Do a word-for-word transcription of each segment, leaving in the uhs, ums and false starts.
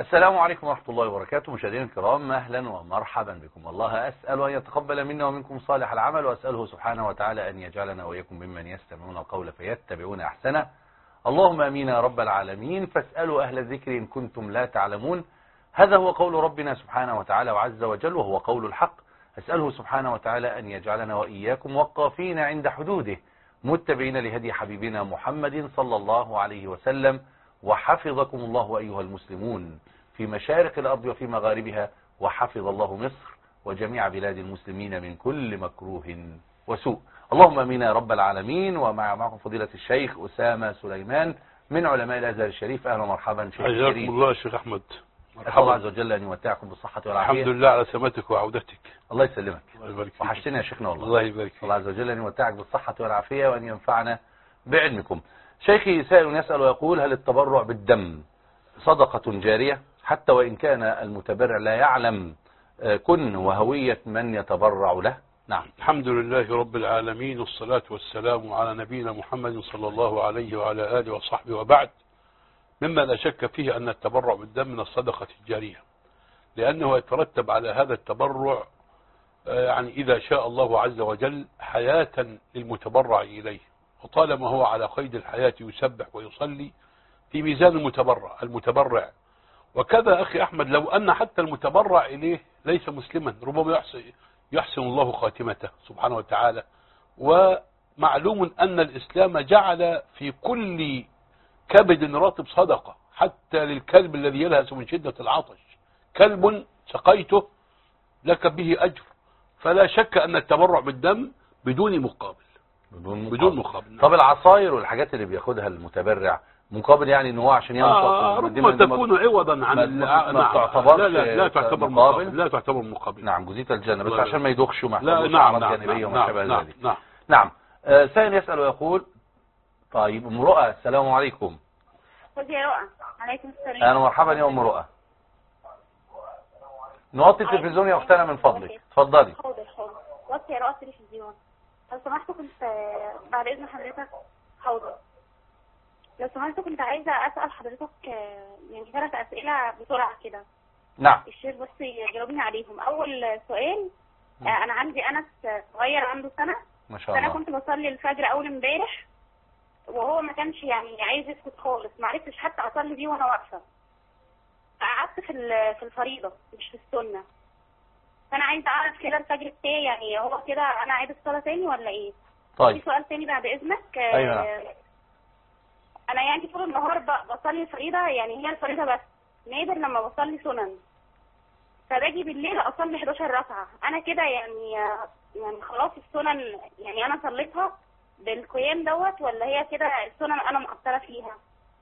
السلام عليكم ورحمة الله وبركاته. مشاهدينا الكرام، أهلا ومرحبا بكم. الله أسأل أن يتقبل منا ومنكم صالح العمل، وأسأله سبحانه وتعالى أن يجعلنا وإياكم ممن يستمعون القول فيتبعون أحسنه. اللهم أمين يا رب العالمين. فاسألوا أهل الذكر إن كنتم لا تعلمون. هذا هو قول ربنا سبحانه وتعالى وعز وجل، وهو قول الحق. أسأله سبحانه وتعالى أن يجعلنا وإياكم وقافين عند حدوده، متبعين لهدي حبيبنا محمد صلى الله عليه وسلم. وحفظكم الله أيها المسلمون في مشارق الأرض وفي مغاربها، وحفظ الله مصر وجميع بلاد المسلمين من كل مكروه وسوء. اللهم امين يا رب العالمين. ومع معكم فضيلة الشيخ أسامة سليمان من علماء الأزهر الشريف. أهلا ومرحبا شيخ الكريم. حياكم الله شيخ أحمد. أسأل الله عز وجل أن يمتعكم بالصحة والعافية. الحمد لله على سلامتك وعودتك. الله يسلمك. الله يبارك فيك. وحشتنا يا شيخنا والله. الله يبارك فيك. الله عز وجل أن يمتعك بالصحة والعافية وأن ينفعنا بعلمكم. شيخي سائل يسأل ويقول: هل التبرع بالدم صدقة جارية حتى وإن كان المتبرع لا يعلم كن وهوية من يتبرع له؟ نعم. الحمد لله رب العالمين، والصلاة والسلام على نبينا محمد صلى الله عليه وعلى آله وصحبه، وبعد. مما لا شك فيه أن التبرع بالدم من الصدقة الجارية، لأنه يترتب على هذا التبرع يعني إذا شاء الله عز وجل حياة للمتبرع إليه، وطالما هو على قيد الحياة يسبح ويصلي في ميزان المتبرع المتبرع. وكذا أخي أحمد، لو أن حتى المتبرع إليه ليس مسلما، ربما يحسن, يحسن الله خاتمته سبحانه وتعالى. ومعلوم أن الإسلام جعل في كل كبد رطب صدقة، حتى للكلب الذي يلهث من شدة العطش، كلب سقيته لك به أجر. فلا شك أن التبرع بالدم بدون مقابل بدون مقابل, بدون مقابل. طب العصاير والحاجات اللي بياخدها المتبرع مقابل، يعني ان هو عشان ينشط آه ربما تكون عوضا عن ما, ما تعتبرش لا لا لا تعتبر مقابل. مقابل لا تعتبر مقابل. نعم، جزية الجنة، بس عشان ما يدوخش وما يحصلوش نعم أعراض نعم جانبية وما شابه نعم ذلك. نعم نعم. آه سائل يسأل ويقول: طيب ام رؤى، السلام عليكم. خذ يا رؤى. عليكم السلام. اهلا ومرحبا يا ام رؤى. نوطي التلفزيون يا اختنا من فضلك، اتفضلي. حاضر حاضر. وطي يا رؤى التلفزيون لو سمحت. كنت بعد اذن حضرتك. حاضر. لو سمحت كنت عايزه اسال حضرتك يعني ثلاث اسئله بسرعه كده. نعم. الشيخ بس يجاوبني عليهم. اول سؤال: انا عندي انس صغير عنده سنه. ما شاء الله. انا كنت بصلي الفجر اول امبارح، وهو ما كانش يعني عايز يسكت خالص، ما عرفتش حتى اصلي بيه وانا واقفه. قعدت في في الفريضه مش في السنه. فانا عايزه اعرف كده الفجر بتاعي يعني هو كده انا عايز الصلاه تاني ولا ايه؟ طيب. في سؤال تاني بعد اذنك. ايوه نعم. انا يعني طول النهار بصلي الفريضه، يعني هي الفريضه بس، نادر لما بصلي سنن. فباجي بالليل اصلي حداشر ركعه. انا كده يعني يعني خلاص السنن يعني انا صليتها بالقيام دوت، ولا هي كده السنن انا مقصره فيها؟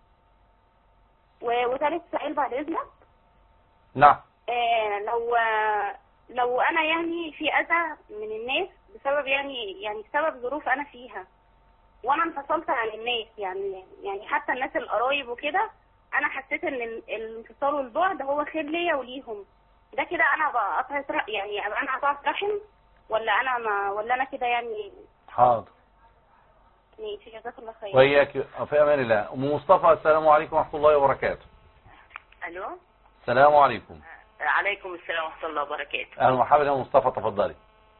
وثالث سؤال بعد اذنك. نعم. آه لو آه لو انا يعني في اذى من الناس بسبب يعني يعني بسبب ظروف انا فيها، وانا انفصلت عن الناس، يعني يعني حتى الناس القرايب وكده، انا حسيت ان الانفصال والبعد هو خير ليا وليهم. ده كده انا بقطع يعني انا قطعت رحم، ولا انا ما ولا انا كده يعني؟ حاضر. ماشي، جزاك الله خير. وإياك في امان الله. ام مصطفى، السلام عليكم ورحمه الله وبركاته. الو. السلام عليكم. عليكم السلام ورحمه الله وبركاته. اهلا ومرحبا يا ام مصطفى، تفضلي.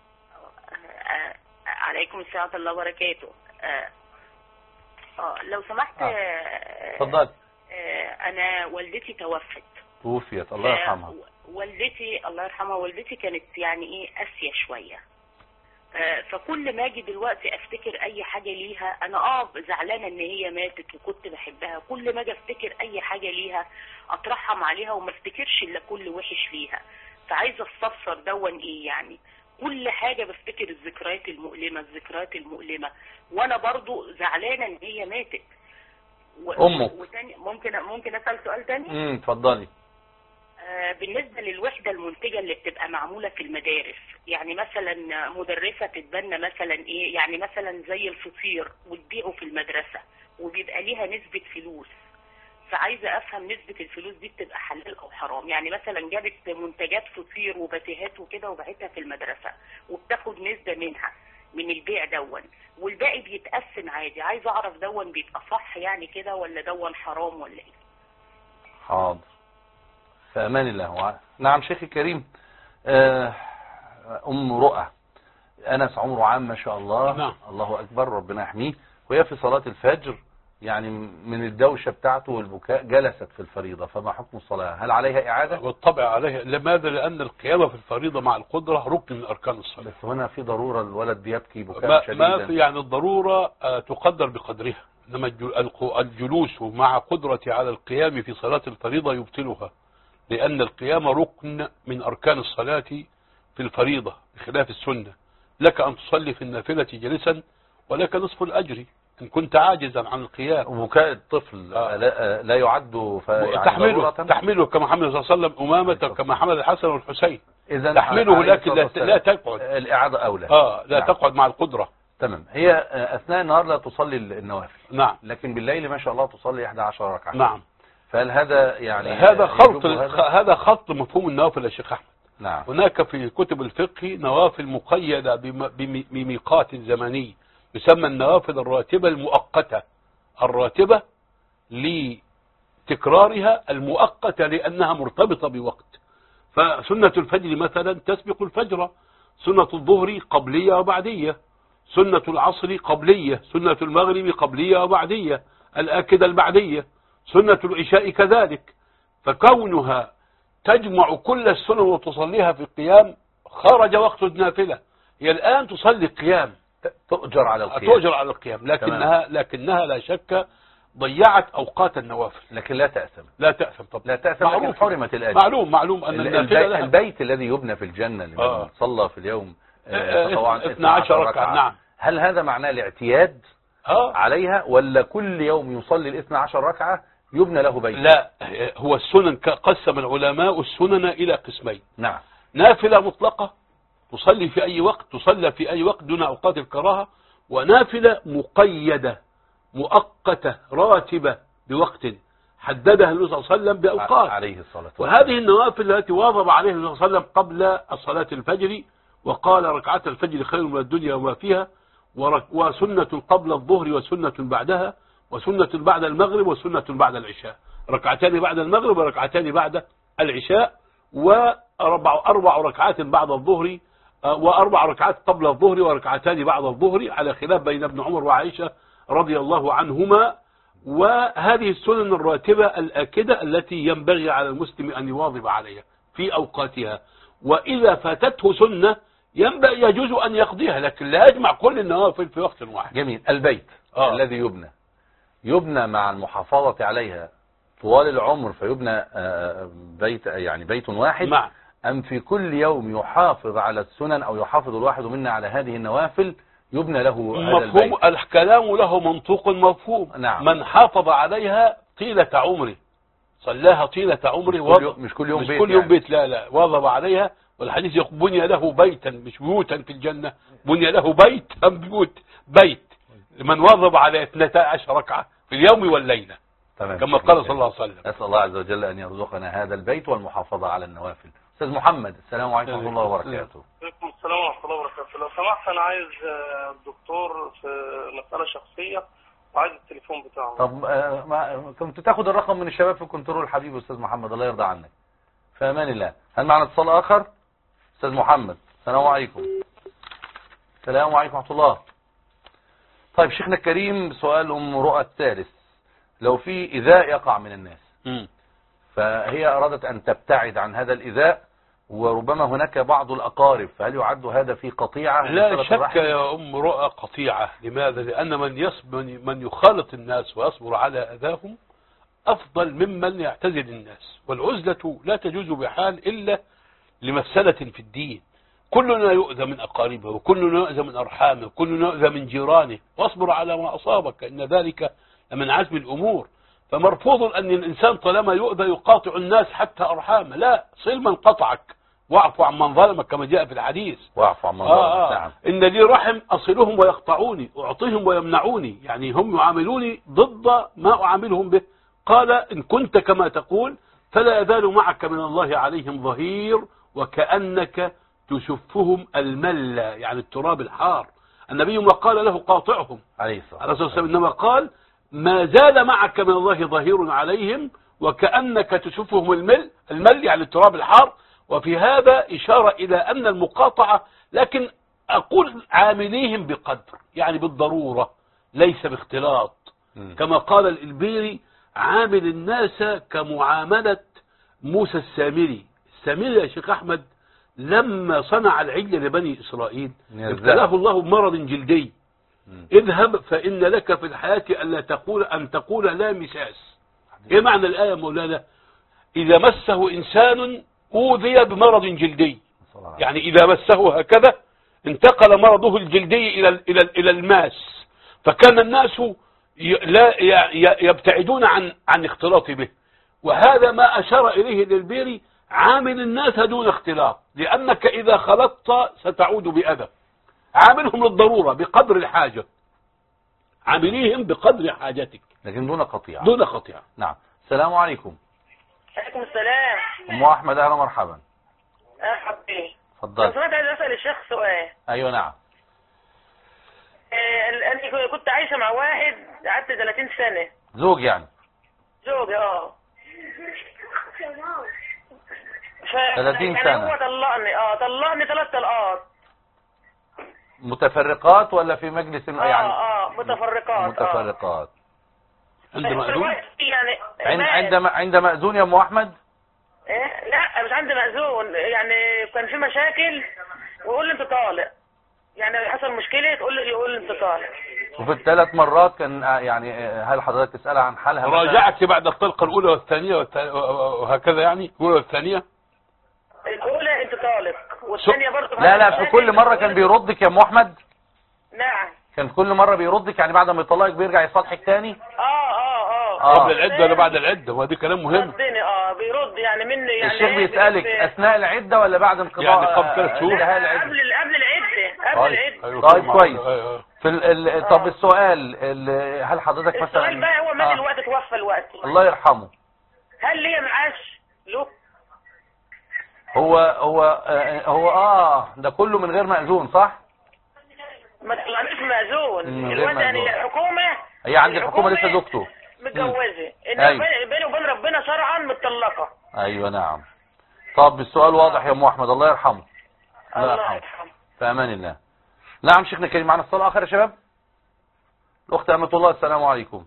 عليكم السلام ورحمه الله وبركاته. اه لو سمحت. اتفضلي. انا والدتي توفت. توفيت، الله يرحمها. والدتي الله يرحمها والدتي كانت يعني ايه قاسيه شويه. فكل ما اجي دلوقتي افتكر اي حاجه ليها، انا اه زعلانه ان هي ماتت وكنت بحبها، كل ما اجي افتكر اي حاجه ليها اترحم عليها وما افتكرش الا كل وحش ليها. فعايزه استفسر دون ايه يعني. كل حاجه بفتكر الذكريات المؤلمه الذكريات المؤلمه، وانا برضو زعلانه ان هي ماتت. امك. وتاني ممكن ممكن اسال سؤال تاني؟ امم اتفضلي. بالنسبة للوحدة المنتجة اللي بتبقى معمولة في المدارس، يعني مثلا مدرسة تتبنى مثلا ايه، يعني مثلا زي الفطير وتبيعه في المدرسة وبيبقى ليها نسبة فلوس. فعايزة افهم نسبة الفلوس دي بتبقى حلال او حرام. يعني مثلا جابت منتجات فطير وباتيهات وكده وباعتها في المدرسة وبتاخد نسبة منها من البيع دون، والباقي بيتقسم عادي. عايزة اعرف دون بيبقى صح يعني كده، ولا دون حرام ولا ايه؟ حاضر. في أمان الله. نعم شيخي الكريم. أم رؤى أنس عمره عام ما شاء الله. نعم. الله أكبر ربنا يحميه. وهي في صلاة الفجر يعني من الدوشة بتاعته والبكاء جلست في الفريضة، فما حكم الصلاة؟ هل عليها إعادة؟ بالطبع عليها. لماذا؟ لأن القيام في الفريضة مع القدرة ركن من أركان الصلاة. بس هنا في ضرورة، الولد بيبكي بكاء ما, شديدا. ما في يعني الضرورة تقدر بقدرها، إنما الجلوس مع قدرتي على القيام في صلاة الفريضة يبطلها، لأن القيام ركن من أركان الصلاة في الفريضة بخلاف السنة. لك أن تصلي في النافلة جالسا ولك نصف الأجر إن كنت عاجزا عن القيام. وبكاء الطفل آه. لا, لا يعد يعني تحمله, تحمله كما حمل صلى الله عليه وسلم أمامة كما حمل الحسن والحسين. إذا تحمله لكن لا, لا تقعد. الإعادة أولى. آه لا نعم. تقعد مع القدرة. تمام. هي أثناء النهار لا تصلي النوافل. نعم. لكن بالليل ما شاء الله تصلي إحدى عشرة ركعة. نعم. فهل هذا يعني هذا خلط هذا؟ هذا خلط مفهوم النوافل يا شيخ أحمد. نعم. هناك في كتب الفقه نوافل مقيدة بميقات زمني يسمى النوافل الراتبة المؤقتة، الراتبة لتكرارها، المؤقتة لأنها مرتبطة بوقت. فسنة الفجر مثلا تسبق الفجر، سنة الظهر قبلية وبعدية، سنة العصر قبلية، سنة المغرب قبلية وبعدية، الآكدة البعدية، سنة العشاء كذلك. فكونها تجمع كل السنن وتصليها في القيام خرج وقت النافلة. هي الآن تصلي القيام، تؤجر على القيام، تؤجر على القيام، لكنها لكنها لا شك ضيعت أوقات النوافل. لكن لا تأثم. لا تأثم طبعا. لا تأثم، لكن حرمت الأجر. معلوم معلوم أن النافلة لها. البيت الذي يبنى في الجنة لمن آه. صلى في اليوم طبعا اثنتا عشرة ركعة. نعم. هل هذا معناه الاعتياد آه. عليها، ولا كل يوم يصلي الاثنى عشر ركعة يبنى له بيت؟ لا، هو السنن قسم العلماء السنن إلى قسمين. نعم. نافلة مطلقة تصلي في أي وقت، تصلى في أي وقت دون أوقات الكراهة، ونافلة مقيدة مؤقتة راتبة بوقت حددها النبي صلى الله عليه وسلم بأوقات عليه الصلاة والسلام. وهذه النوافل التي واظب عليها النبي صلى الله عليه وسلم قبل الصلاة الفجر، وقال ركعات الفجر خير من الدنيا وما فيها، وسنة قبل الظهر وسنة بعدها، وسنة بعد المغرب وسنة بعد العشاء، ركعتان بعد المغرب وركعتان بعد العشاء، وأربع أربع ركعات بعد الظهر، وأربع ركعات قبل الظهر وركعتان بعد الظهر، على خلاف بين ابن عمر وعائشة رضي الله عنهما. وهذه السنن الراتبة الآكدة التي ينبغي على المسلم أن يواظب عليها في أوقاتها، وإذا فاتته سنة ينبغي يجوز أن يقضيها، لكن لا يجمع كل النوافل في وقت واحد. جميل. البيت آه. الذي يبنى يبنى مع المحافظة عليها طوال العمر، فيبنى بيت يعني بيت واحد مع. أم في كل يوم يحافظ على السنن أو يحافظ الواحد منا على هذه النوافل يبنى له هذا البيت؟ مفهوم الكلام له منطوق مفهوم. نعم. من حافظ عليها طيلة عمره، صلاها طيلة عمره، مش كل يوم, مش كل يوم مش بيت كل يوم يعني. بيت لا لا واظب عليها. والحديث يقول بني له بيتا، مش بيوتا في الجنة، بني له بيت أم بيوت، بيت لمن واظب على اثنتا عشر ركعة في اليوم والليلة. تمام. كما قال صلى الله عليه وسلم. أسأل الله عز وجل أن يرزقنا هذا البيت والمحافظة على النوافل. أستاذ محمد، السلام عليكم ورحمة الله وبركاته. وعليكم السلام ورحمة الله وبركاته. لو سمحت أنا عايز الدكتور في مسألة شخصية وعايز التليفون بتاعه. طب آه ما كنت تاخد الرقم من الشباب في الكنترول حبيبي أستاذ محمد، الله يرضى عنك. في أمان الله. هل معنا اتصال آخر؟ أستاذ محمد، السلام عليكم. السلام عليكم ورحمة الله. طيب شيخنا الكريم، سؤال أم رؤى الثالث. لو في إيذاء يقع من الناس م. فهي أرادت أن تبتعد عن هذا الإيذاء، وربما هناك بعض الأقارب، فهل يعد هذا في قطيعة؟ لا شك يا أم رؤى قطيعة. لماذا؟ لأن من يصبر من يخالط الناس ويصبر على أذاهم أفضل ممن يعتزل الناس. والعزلة لا تجوز بحال إلا لمسألة في الدين. كلنا يؤذى من أقاربه، وكلنا يؤذى من أرحامه، وكلنا يؤذى من جيرانه، واصبر على ما أصابك إن ذلك من عزم الأمور. فمرفوض أن الإنسان طالما يؤذى يقاطع الناس حتى أرحامه، لا، صل من قطعك واعف عن من ظلمك كما جاء في الحديث. واعف عن من ظلمك. آه آه. نعم. إن لي رحم أصلهم ويقطعوني، أعطيهم ويمنعوني، يعني هم يعاملوني ضد ما أعاملهم به. قال إن كنت كما تقول فلا يزال معك من الله عليهم ظهير، وكأنك تشفهم المل، يعني التراب الحار. النبي ما قال له قاطعهم عليه الصلاة والسلام، إنما قال ما زال معك من الله ظهير عليهم، وكأنك تشوفهم المل المل يعني التراب الحار. وفي هذا إشارة إلى أن المقاطعة، لكن أقول عامليهم بقدر، يعني بالضرورة ليس باختلاط. م. كما قال الإلبيري: عامل الناس كمعاملة موسى السامري. السامري يا شيخ أحمد لما صنع العجل لبني إسرائيل ابتلاه الله بمرض جلدي. م. اذهب فإن لك في الحياة ألا تقول أن تقول لا مساس. ايه معنى الآية مولانا؟ إذا مسه إنسان أوذي بمرض جلدي، يعني إذا مسه هكذا انتقل مرضه الجلدي إلى إلى إلى الماس، فكان الناس لا يبتعدون عن عن اختلاط به. وهذا ما أشار إليه الإلبيري: عامل الناس دون اختلاط، لأنك إذا خلطت ستعود بأذى. عاملهم للضرورة بقدر الحاجة، عامليهم بقدر حاجتك، لكن دون قطيعة. دون قطيعة. نعم. السلام عليكم. عليكم السلام. أم أحمد، أهلا مرحبا. مرحبا بك. اتفضل. لو سمحت عايز أسأل الشيخ سؤال. أيوة نعم. آه، أنا كنت عايشة مع واحد قعدت ثلاثين سنة. زوج يعني؟ زوج اه. ف... ثلاثين يعني سنة. هو طلقني اه طلقني ثلاث طلقات. متفرقات ولا في مجلس اه يعني؟ اه متفرقات. متفرقات. عند مأذون؟ يعني عند عند عند مأذون يا أم أحمد؟ إيه؟ لا مش عندي مأذون، يعني كان في مشاكل ويقول لي انت طالق، يعني حصل مشكلة تقول لي يقول لي انت طالق. وفي الثلاث مرات كان يعني هل حضرتك تسألها عن حالها؟ راجعت بعد الطلقة الأولى والثانية وهكذا، يعني الأولى والثانية؟ الأولى انت طالق والثانية برضه. لا لا في كل مرة كان بيردك يا أم أحمد؟ نعم. كان كل مرة بيردك، يعني بعد ما يطلقك بيرجع يصالحك تاني؟ اه اه اه آه. قبل العدة ولا بعد العدة؟ وهذا كلام مهم. ردني اه بيرد يعني مني يعني. الشيخ بيسألك أثناء العدة ولا بعد انقضاء؟ يعني قبل ثلاث شهور؟ قبل قبل العدة قبل العدة. طيب كويس. في ال ال طب السؤال ال هل حضرتك مثلا السؤال بقى هو مات الوقت توفى الوقت الله يرحمه، هل ليه معاش له؟ هو هو آه هو اه ده كله من غير مأذون صح؟ ما طلعنيش مأذون من غير الوقت، يعني مأذون. الحكومة هي عند الحكومة لسه زوجته متجوزة، أيوة. انما بيني وبين ربنا شرعا متطلقة. ايوه نعم. طب السؤال واضح يا ام احمد، الله يرحمه. الله يرحمه. في امان الله. نعم شيخنا الكريم، معنا اتصال اخر يا شباب. الاخت امة الله، السلام عليكم.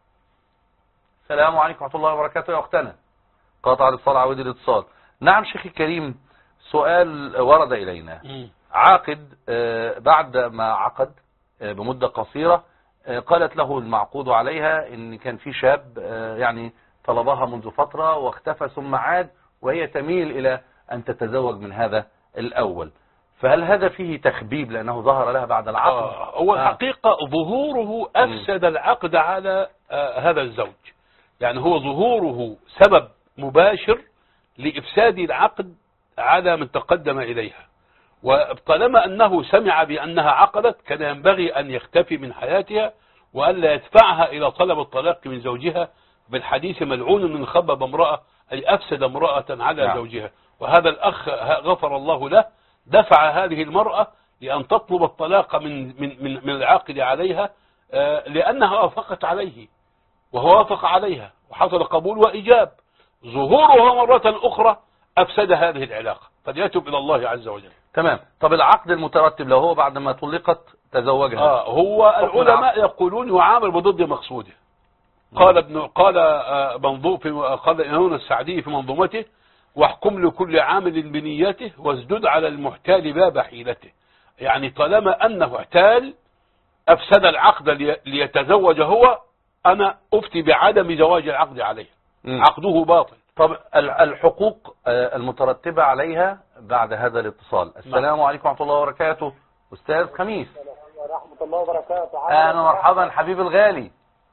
السلام عليكم ورحمة الله وبركاته يا اختنا. قاطع الاتصال، عاود الاتصال. نعم شيخي الكريم، سؤال ورد الينا. عاقد بعد ما عقد بمدة قصيرة قالت له المعقود عليها ان كان في شاب يعني طلبها منذ فترة واختفى ثم عاد، وهي تميل الى ان تتزوج من هذا الاول، فهل هذا فيه تخبيب لانه ظهر لها بعد العقد؟ آه هو الحقيقة آه. ظهوره افسد العقد على آه هذا الزوج، يعني هو ظهوره سبب مباشر لافساد العقد على من تقدم اليها. وطالما أنه سمع بأنها عقدت كان ينبغي أن يختفي من حياتها وألا يدفعها إلى طلب الطلاق من زوجها، بالحديث ملعون من خبب امرأة، أي أفسد امرأة على نعم. زوجها. وهذا الأخ غفر الله له دفع هذه المرأة لأن تطلب الطلاق من, من, من, من العاقد عليها لأنها وافقت عليه وهو وافق عليها وحصل قبول وإجاب. ظهورها مرة أخرى أفسد هذه العلاقة، فليتوب إلى الله عز وجل. تمام. طب العقد المترتب لو هو بعد ما طلقت تزوجها؟ آه هو العلماء يقولون يعامل بضد مقصوده. قال ابن قال منظوم في قال الإمام السعدي في منظومته: واحكم لكل عامل بنيته وازدد على المحتال باب حيلته. يعني طالما أنه احتال أفسد العقد ليتزوج هو، أنا أفتي بعدم زواج العقد عليه. م. عقده باطل. طب الحقوق المترتبة عليها بعد هذا الاتصال. السلام عليكم ورحمة الله وبركاته. أستاذ خميس. ورحمة الله وبركاته. أهلا مرحبا حبيبي الغالي.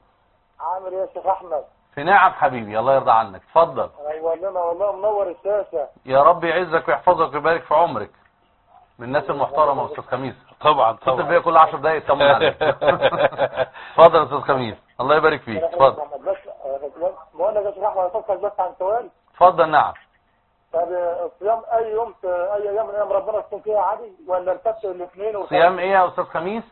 عامل يا شيخ أحمد؟ في نعم حبيبي، الله يرضى عنك، اتفضل. أيوة والله منور الشاشة. يا رب يعزك ويحفظك ويبارك في عمرك. من الناس المحترمة أستاذ خميس. طبعا طبعا. اتصل بيا كل عشر دقايق تطمن عليك. اتفضل يا أستاذ خميس، الله يبارك فيك، اتفضل. بس بقول لك يا شيخ أحمد أفكر بس عن سؤال. اتفضل. نعم. طب صيام أي يوم أي أيام من أيام ربنا تكون فيها عادي ولا السبت الاثنين؟ صيام إيه يا أستاذ خميس؟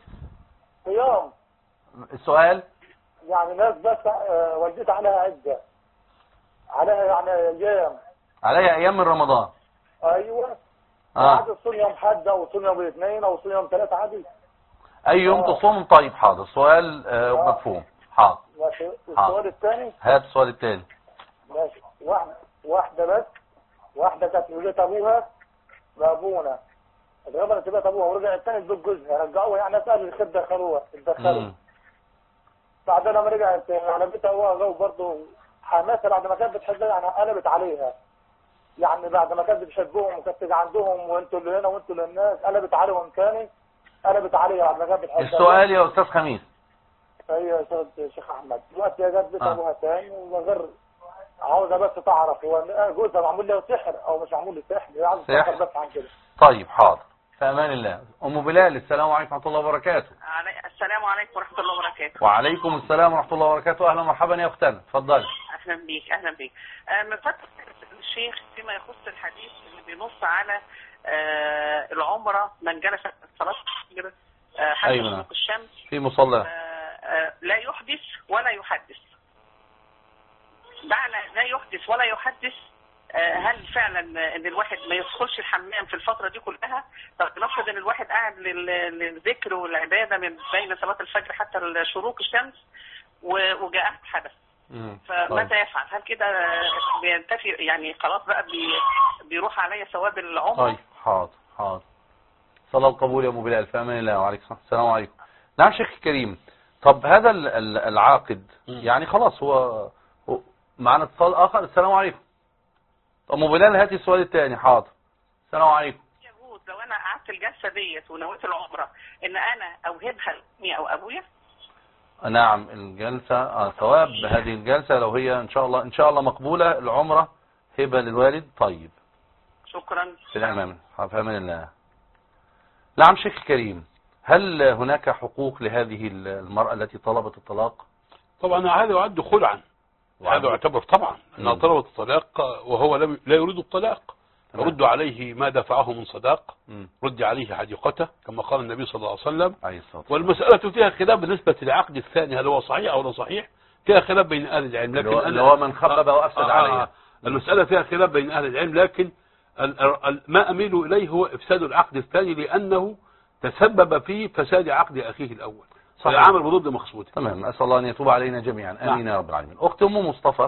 صيام. السؤال؟ يعني ناس بس والدتي عليها عدة. عليها يعني ايام. عليها ايام من رمضان. ايوه. اه عادي تصوم يوم حد او تصوم يوم الاثنين او تصوم يوم ثلاثة عادي. اي يوم آه. تصوم. طيب حاضر، سؤال آه آه. مفهوم. حاضر. ماشي. حاضر. السؤال الثاني. هات السؤال الثاني. ماشي. واحدة واحدة بس واحدة كانت في بيت ابوها بابونا اتغبرت في بيت ابوها ورجعت تاني تزوج جوزها رجعوها يعني اسال الخد دخلوها اتدخلوا. مم. بعد لما رجعت على بيت ابوها جو برضه حماسه بعد ما كانت بتحبها يعني قلبت عليها. يعني بعد ما كانت بتشجعهم وكانت عندهم وانتوا اللي هنا وانتوا اللي الناس قلبت عليهم تاني قلبت عليها بعد ما كانت بتحبها. السؤال يا استاذ خميس. هي يا استاذ شيخ احمد دلوقتي جت بيت آه. ابوها تاني وغير عاوزه بس تعرف هو جوزها معمول له سحر او مش معمول له سحر هي عاوزه سحر. تفكر بس عن كده. طيب حاضر، في امان الله. ام بلال، السلام عليكم ورحمه الله وبركاته. علي... السلام عليكم ورحمة الله وبركاته. وعليكم السلام ورحمه الله وبركاته. اهلا ومرحبا يا اختنا، اتفضلي. أهلا بيك أهلا بيك. آه، من فترة الشيخ فيما يخص الحديث اللي بينص على آه، العمرة من جلس صلاة الفجر آه، حتى أيوة. شروق الشمس في مصلى. آه، آه، لا يحدث ولا يحدث. معنى لا يحدث ولا يحدث آه، هل فعلا ان الواحد ما يدخلش الحمام في الفترة دي كلها؟ طب نفرض ان الواحد قاعد لل- للذكر والعبادة من بين صلاة الفجر حتى شروق الشمس و- وجاء حدث، مم. فماذا يفعل؟ هل كده بينتفي يعني خلاص بقى بي بيروح عليا ثواب العمر؟ طيب حاضر حاضر. صلاة القبول يا ام بلال، في امان الله. وعليكم السلام عليكم. نعم شيخ كريم. طب هذا ال- ال- العاقد يعني خلاص هو هو- معنا اتصال اخر. السلام عليكم. ام بلال هاتي السؤال الثاني. حاضر. السلام عليكم. يجوز لو انا قعدت الجلسه ديت ونويت العمره ان انا اوهبها لامي او ابويا؟ نعم الجلسة آه ثواب هذه الجلسة لو هي ان شاء الله ان شاء الله مقبولة العمرة هبة للوالد. طيب شكرا. في الأمام في أمان الله. نعم شيخ كريم، هل هناك حقوق لهذه المرأة التي طلبت الطلاق؟ طبعا هذا يعد خلعا، هذا يعتبر طبعا انها طلبت الطلاق وهو لم لا يريد الطلاق، رد عليه ما دفعه من صداق، رد عليه حديقته كما قال النبي صلى الله عليه وسلم. والمسألة فيها خلاف بالنسبة للعقد الثاني هل هو صحيح او لا صحيح، فيها خلاف بين اهل العلم، لكن اللي هو من خبب وافسد آه عليه. المسألة فيها خلاف بين اهل العلم، لكن ما اميل اليه هو افساد العقد الثاني لانه تسبب في فساد عقد اخيه الاول، فالعامل بضد مقصوده. تمام. اسال الله ان يتوب علينا جميعا. امين يا رب العالمين. اختي ام مصطفى،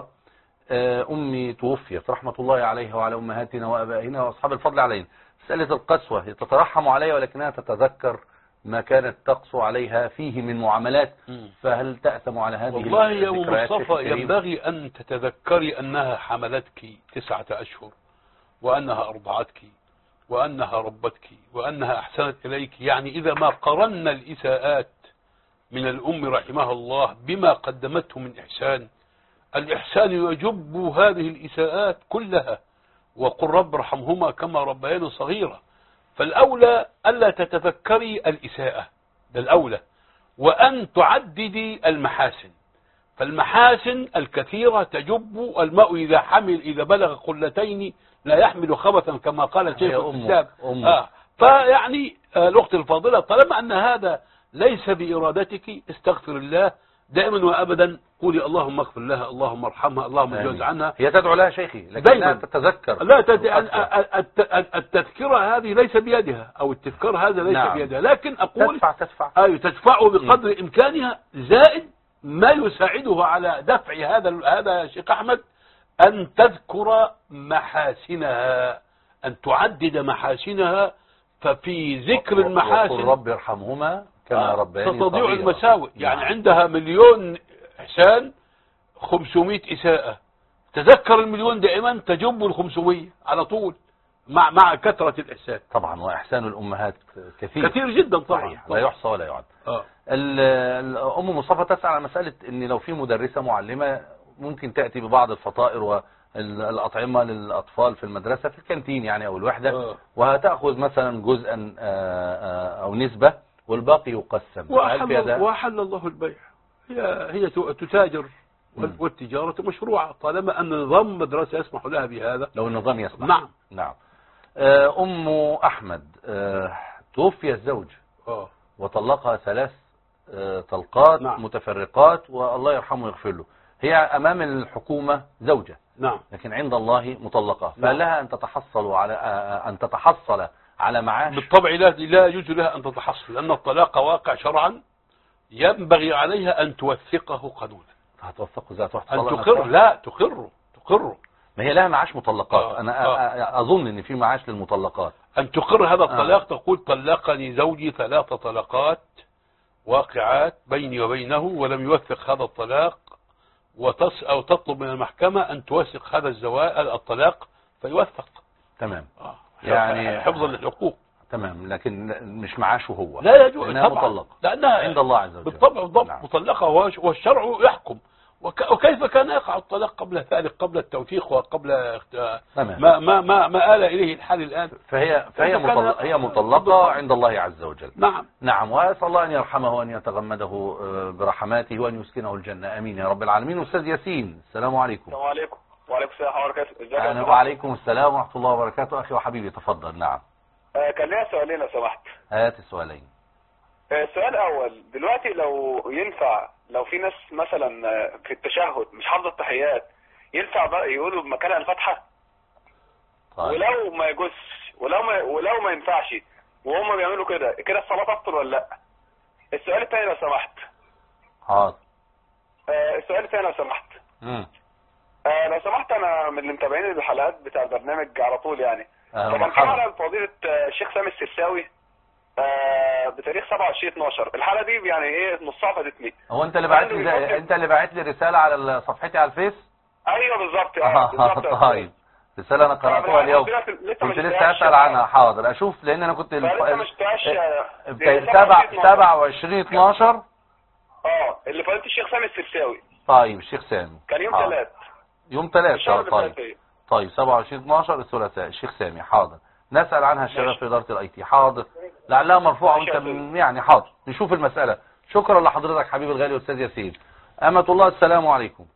امي توفيت رحمه الله عليها وعلى امهاتنا وابائنا واصحاب الفضل علينا. مساله القسوه تترحم عليها ولكنها تتذكر ما كانت تقسو عليها فيه من معاملات، فهل تأثم على هذه والله يا ام مصطفى ينبغي ان تتذكري انها حملتك تسعة اشهر، وانها ارضعتك، وانها ربتك، وانها احسنت اليك. يعني اذا ما قرنا الاساءات من الام رحمها الله بما قدمته من احسان، الإحسان يجب هذه الإساءات كلها، وقل رب ارحمهما كما ربياني صغيرة. فالأولى ألا تتذكري الإساءة، ده الأولى، وأن تعددي المحاسن. فالمحاسن الكثيرة تجب الماء إذا حمل إذا بلغ قلتين لا يحمل خبثا كما قال الشيخ الإسلام. آه. فيعني آه الأخت الفاضلة طالما أن هذا ليس بإرادتك استغفر الله دائما وابدا، قولي اللهم اغفر لها، اللهم ارحمها، اللهم اتجاوز عنها. هي تدعو لها شيخي لكن لا تتذكر. لا تد... التذكرة هذه ليس بيدها، او التذكار هذا ليس نعم. بيدها، لكن اقول تدفع تدفع اي تدفعه بقدر امكانها، زائد ما يساعدها على دفع هذا هذا يا شيخ احمد، ان تذكر محاسنها، ان تعدد محاسنها. ففي ذكر المحاسن وقل رب ارحمهما كما آه. ربياني تستطيع صغيرا. المساوئ. يعني نعم. عندها مليون إحسان خمسمائة إساءة، تذكر المليون دائما تجب الخمسمائة على طول مع مع كثرة الإحسان. طبعا وإحسان الأمهات كثير كثير جدا طبعا, طبعا. طبعا. لا يحصى ولا يعد. آه. أم مصطفى تسأل على مسألة إن لو في مدرسة معلمة ممكن تأتي ببعض الفطائر والأطعمة للأطفال في المدرسة في الكانتين يعني أو الوحدة، آه. وهتأخذ مثلا جزءا أو نسبة والباقي يقسم. وحل, وحل الله البيع، هي هي تتاجر والتجارة مشروعة طالما أن نظام مدرسة يسمح لها بهذا. لو النظام يسمح. نعم نعم. أم أحمد توفي الزوج آه. وطلقها ثلاث طلقات نعم. متفرقات والله يرحمه ويغفر له، هي أمام الحكومة زوجة، نعم. لكن عند الله مطلقة، نعم. فلها أن تتحصل على أن تتحصل على معاش. بالطبع لا لا يجوز لها أن تتحصل، لأن الطلاق واقع شرعا ينبغي عليها أن توثقه قانونا. هتوثقه ازاي؟ تروح أن تطلق تقر، نفسها؟ لا تقره تقره ما هي لها معاش مطلقات. آه. أنا آه. أظن إن في معاش للمطلقات. أن تقر هذا الطلاق. آه. تقول طلقني زوجي ثلاث طلقات واقعات بيني وبينه ولم يوثق هذا الطلاق، وتص أو تطلب من المحكمة أن توثق هذا الزواج الطلاق فيوثق. تمام. آه. يعني حفظا للحقوق. تمام، لكن مش معاشه هو. لا يجوز لأنها طبعا، مطلقة لأنها عند الله عز وجل. بالطبع بالضبط. نعم. مطلقة، والشرع يحكم. وك... وكيف كان يقع الطلاق قبل ذلك، قبل التوثيق وقبل تمام. ما ما ما ما آل إليه الحال الآن. فهي فهي كان- مطلقة هي مطلقة عند الله عز وجل. نعم. نعم، وأسأل الله أن يرحمه وأن يتغمده آه، برحماته وأن يسكنه الجنة، آمين يا رب العالمين. أستاذ ياسين، السلام عليكم. السلام عليكم. وعليكم السلام ورحمة الله وبركاته. ازيك يا أنا أستاذ؟ وعليكم السلام ورحمة الله وبركاته. أخي وحبيبي تفضل. نعم، آه، كان ليا سؤالين لو سمحت. هات السؤالين. آه، السؤال الأول، دلوقتي لو ينفع لو في ناس مثلا آه، في التشهد مش حافظة التحيات، ينفع بقى يقولوا بمكانها الفاتحة؟ طيب. ولو ما يجوزش، ولو ما ولو ما ينفعش وهم بيعملوا كده، كده الصلاة تبطل ولا لا؟ السؤال الثاني لو سمحت. حاضر. آه، السؤال الثاني لو سمحت. امم آه، لو سمحت، انا من اللي متابعين الحلقات بتاع البرنامج على طول يعني. أهلا فكان في ومرحبا. حلقة لفضيلة آه، الشيخ سامي السرساوي آه، بتاريخ سبعة وعشرين اتناشر. الحلقة دي يعني ايه نصها فاتتني. هو أنت اللي بعت لي ده- أنت اللي بعت لي رسالة على صفحتي على الفيس؟ ايوه بالظبط. اه بالظبط. طيب، رسالة أنا قرأتها اليوم، كنت لسه أسأل عنها. حاضر أشوف، لأن أنا كنت الف... فلسه ما شفتهاش. آه، بتاع- سبعة سبعة وعشرين اتناشر. سبعة وعشرين اتناشر. اه اللي فضيلة الشيخ سامي السرساوي طيب، الشيخ سامي كان يوم حاضر. ثلاث يوم ثلاث. الشهر اللي طيب فات فيه. طيب سبعة وعشرين اتناشر الثلاثاء، الشيخ سامي. حاضر، نسأل عنها الشباب ماشي. في إدارة الاي تي. حاضر، لعلها مرفوعة ماشي يا وانت سيدي. يعني. حاضر، نشوف المسألة. شكرا لحضرتك حبيبي الغالي أستاذ ياسين. أمة الله، السلام عليكم.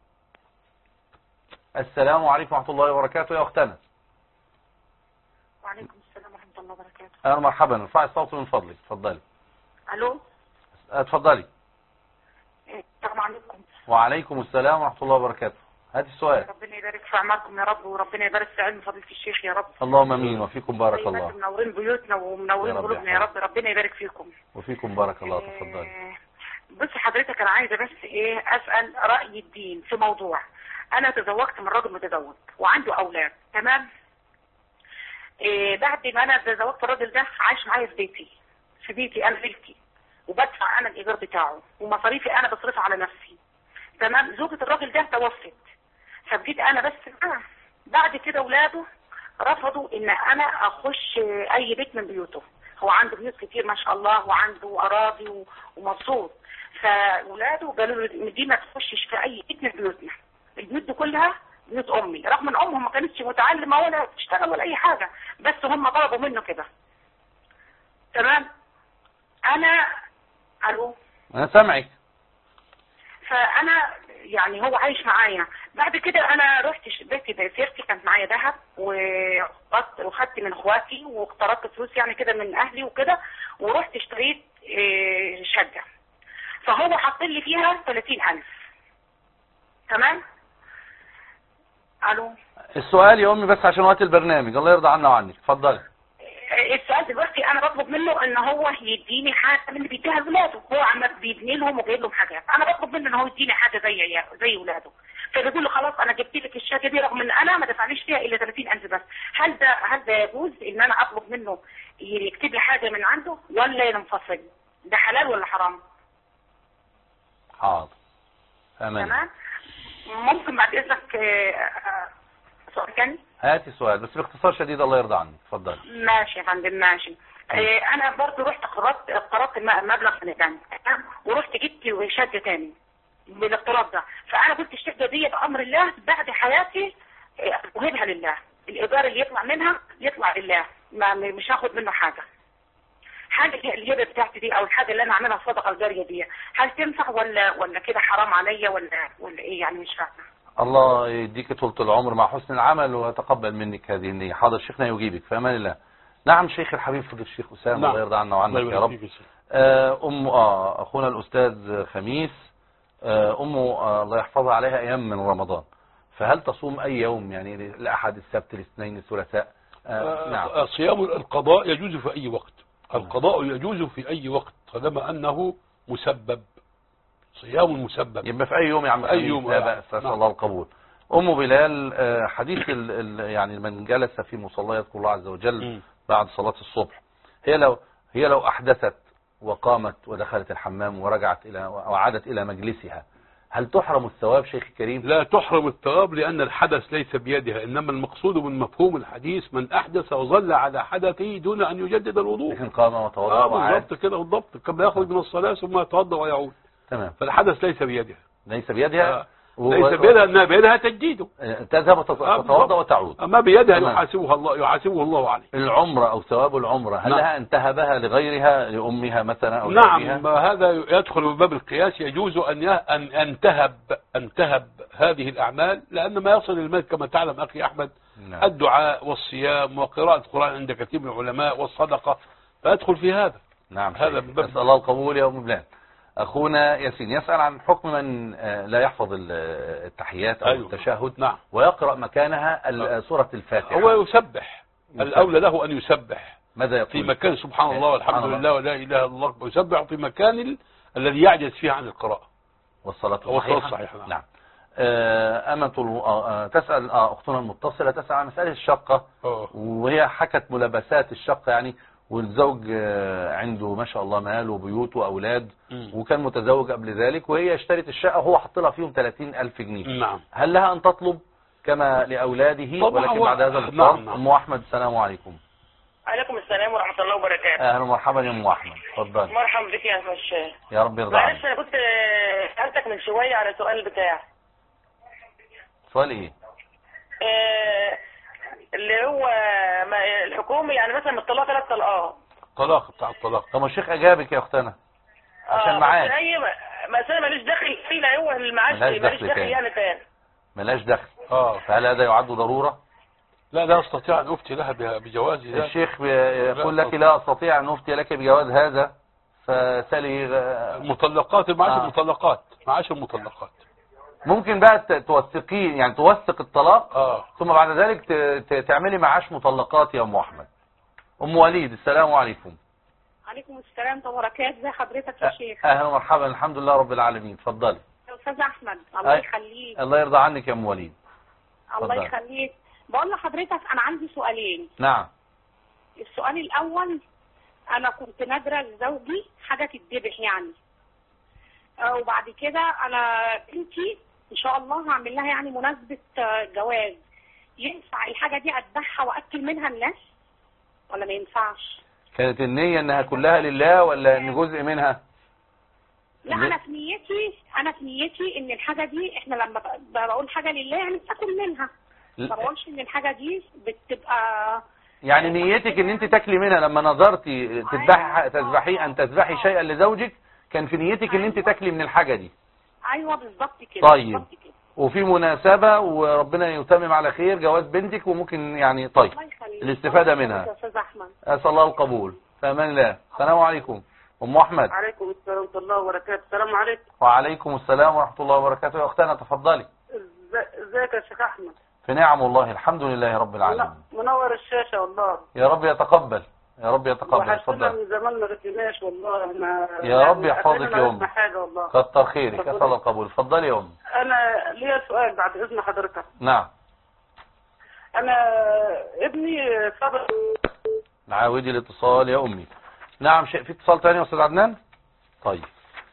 السلام عليكم ورحمة الله وبركاته يا أختنا. وعليكم السلام ورحمة الله وبركاته. أهلا مرحبا، ارفعي الصوت من فضلك. اتفضلي. ألو. اتفضلي. السلام عليكم. وعليكم السلام ورحمة الله وبركاته. هات السؤال. ربنا يبارك في أعماركم يا رب، وربنا يبارك في علم فضيلة الشيخ يا رب. اللهم امين، وفيكم بارك دايماً الله. منورين بيوتنا ومنورين يا رب قلوبنا يا يا رب، ربنا يبارك فيكم. وفيكم بارك الله. تفضلي. آه، بص حضرتك، انا عايزه بس ايه اسال راي الدين في موضوع. انا تزوجت من راجل متزوج وعنده اولاد، تمام. إيه بعد ما انا تزوجت الراجل ده عايش معايا في بيتي في بيتي انا بيتي، وبدفع انا الايجار بتاعه ومصاريفي انا بصرفها على نفسي، تمام. زوجة الراجل ده توفت، فبجيت انا بس معاه. بعد كده اولاده رفضوا ان انا اخش اي بيت من بيوته. هو عنده بيوت كتير ما شاء الله، وعنده اراضي و- ومبسوط. فاولاده قالوا له دي ما تخشش في اي بيت من بيوتنا، البيوت دي كلها بيوت امي، رغم ان امهم ما كانتش متعلمه ولا تشتغل ولا اي حاجه، بس هم طلبوا منه كده، تمام. انا الو أنا سامعك. فانا يعني هو عايش معايا. بعد كده انا رحت ش- بيتي سيرتي كانت معايا ذهب، وخدت وخدت من اخواتي واقترضت فلوس يعني كده من اهلي وكده، ورحت اشتريت إيه، شقه. فهو حط لي فيها ثلاثين ألف، تمام. الو السؤال يا أمي بس عشان وقت البرنامج، الله يرضى عنا وعنك. اتفضلي. السؤال دلوقتي انا بطلب منه ان هو يديني حاجه من اللي بيديها لاولاده، هو عمال بيبني لهم وجايب لهم حاجات، انا بطلب منه ان هو يديني حاجه زي عيال- زي اولاده. فبيقول له خلاص انا جبت لك الشهاده دي، رغم ان انا ما دفعنيش فيها الا ثلاثين ألف بس. هل ده هل ده يجوز ان انا اطلب منه يكتب لي حاجه من عنده ولا ينفصل؟ ده حلال ولا حرام؟ حاضر، أمان. تمام. ممكن بعد اذنك آه، آه، سؤال تاني؟ هاتي سؤال بس باختصار شديد، الله يرضى عنك. اتفضلي. ماشي يا فندم، ماشي. إيه انا برضو رحت قرضت اقترضت م- مبلغ من البنك، تمام، ورحت جبت شقه تاني بالاقتراض ده. فانا قلت الشقه دي بامر الله بعد حياتي إيه، اهبها لله، الايجار اللي يطلع منها يطلع لله، ما م- مش هاخد منه حاجه. حاجه الهبه بتاعتي دي او الحاجه اللي انا اعملها الصدقه الجاريه دي، هل تنفع ولا ولا كده حرام عليا ولا ولا ايه يعني؟ مش فاهمه. الله يديك طولة العمر مع حسن العمل ويتقبل منك هذه النية. حاضر، شيخنا يجيبك في امان الله. نعم شيخ الحبيب فضل الشيخ أسامة، نعم. الله يرضى عنا وعنك الله يا رب. يبارك فيك. آه، أم آه أخونا الأستاذ خميس أمه الله يحفظها عليها أيام من رمضان، فهل تصوم أي يوم يعني الأحد السبت الاثنين الثلاثاء؟ آه نعم. صيام القضاء يجوز في أي وقت، القضاء يجوز في أي وقت طالما أنه مسبب، صيام مسبب. يبقى في أي يوم يا عم، أي يوم لا بأس، أسأل الله القبول. أم بلال حديث ال ال يعني من جلس في مصلى يذكر الله عز وجل م. بعد صلاة الصبح، هي لو هي لو أحدثت وقامت ودخلت الحمام ورجعت إلى وعادت إلى مجلسها، هل تحرم الثواب شيخ الكريم؟ لا تحرم الثواب، لأن الحدث ليس بيدها، إنما المقصود من مفهوم الحديث من أحدث وظل على حدثه دون أن يجدد الوضوء. لكن قام وتوضأ آه وعاد. بالضبط كده بالضبط، قبل يخرج من الصلاة ثم يتوضأ ويعود. تمام. فالحدث ليس بيدها. ليس بيدها. آه. ليس بيدها، انها بيدها تجديده، تذهب تتوضا وتعود. اما بيدها يحاسبها الله، يحاسبه الله عليه. العمره او ثواب العمره هل لها ان تهبها لغيرها، لامها مثلا او نعم، هذا يدخل من باب القياس. يجوز ان ان ان تهب ان تهب هذه الاعمال، لان ما يصل المال كما تعلم اخي احمد نعم. الدعاء والصيام وقراءه القران عند كثير من العلماء والصدقه، فيدخل في هذا. نعم. هذا من باب. نسال الله القبول يا ام بلال. أخونا ياسين يسأل عن حكم من لا يحفظ التحيات أو أيوه. التشهد نعم. ويقرأ مكانها سورة الفاتحة. هو يسبح، يسبح. الأولى له أن يسبح. ماذا يقول؟ في مكان سبحان الله والحمد لله ولا إله إلا الله، ويسبح في مكان ال... الذي يعجز فيه عن القراءة. والصلاة الصحيحة. الصحيحة نعم. نعم. أمة تسأل أختنا المتصلة تسأل عن مسألة الشقة أوه. وهي حكت ملابسات الشقة يعني، والزوج عنده ما شاء الله مال وبيوت وأولاد م. وكان متزوج قبل ذلك، وهي اشترت الشقة وهو حط لها فيهم ثلاثين ألف جنيه. نعم. هل لها أن تطلب كما لأولاده ولكن بعد هذا الفرق؟ نعم. أم أحمد السلام عليكم. عليكم السلام ورحمة الله وبركاته. أهلا ومرحبا يا أم أحمد، اتفضل. مرحبا بك يا فشاش. يا رب يرضى عنك. معلش أنا كنت سألتك من شوية على سؤال بتاع. سؤال إيه؟ آه اللي هو الحكومي يعني مثلا الطلاق ثلاث طلقات. الطلاق بتاع الطلاق. طب الشيخ أجابك يا أختنا عشان معاك. أي مثلا ماليش دخل فيه، هو المعاش ماليش دخل يعني تاني. ملاش دخل. اه فهل هذا يعد ضرورة؟ لا لا استطيع ان افتي لها بجواز ذلك. الشيخ يقول لك لا استطيع ان افتي لك بجواز هذا، فسالي المطلقات المعاش آه. المطلقات معاش المطلقات ممكن بقى توثقين يعني توثق الطلاق آه. ثم بعد ذلك تعملي معاش مطلقات يا ام احمد. ام وليد السلام عليكم. عليكم السلام ورحمه الله وبركاته. ازي حضرتك يا شيخ؟ اهلا ومرحبا، الحمد لله رب العالمين. اتفضلي يا استاذ احمد. الله يخليك. الله يرضى عنك يا ام وليد. الله يخليك. بقول لحضرتك انا عندي سؤالين. نعم. السؤال الاول، انا كنت نادره لزوجي حاجه تتذبح يعني، وبعد كده انا بنتي ان شاء الله هعمل لها يعني مناسبه جواز، ينفع الحاجه دي اذبحها واكل منها الناس ولا ما ينفعش؟ كانت النيه انها كلها لله ولا ان جزء منها؟ لا انا في نيتي انا في نيتي ان الحاجه دي احنا لما بقول حاجه لله يعني بتاكل منها، ما بقولش ان الحاجه دي بتبقى يعني نيتك ان انت تاكلي منها. لما نظرتي تذبحي تذبحي ان تذبحي شيئا لزوجك كان في نيتك ان انت تاكلي من الحاجه دي. ايوه بالظبط كده. طيب بالضبط كده. وفي مناسبه وربنا يتمم على خير جواز بنتك وممكن يعني طيب الاستفاده منها. يا استاذ احمد. اسال الله القبول. في امان الله. السلام عليكم ام احمد. عليكم السلام ورحمه الله وبركاته. السلام عليكم. وعليكم السلام ورحمه الله وبركاته. يا اختنا تفضلي. ازيك يا شيخ احمد؟ في نعم والله الحمد لله رب العالمين. منور الشاشه والله. يا رب يتقبل يا رب يتقبل. اتفضل. من زمان ما ركبناش والله. ما يا رب يحفظك يا امي. كتر خيرك. اسال الله القبول. اتفضلي يا امي. انا ليا سؤال بعد اذن حضرتك. نعم. انا ابني صبر. عاودي الاتصال يا امي. نعم. شيء في اتصال ثاني يا استاذ عدنان؟ طيب.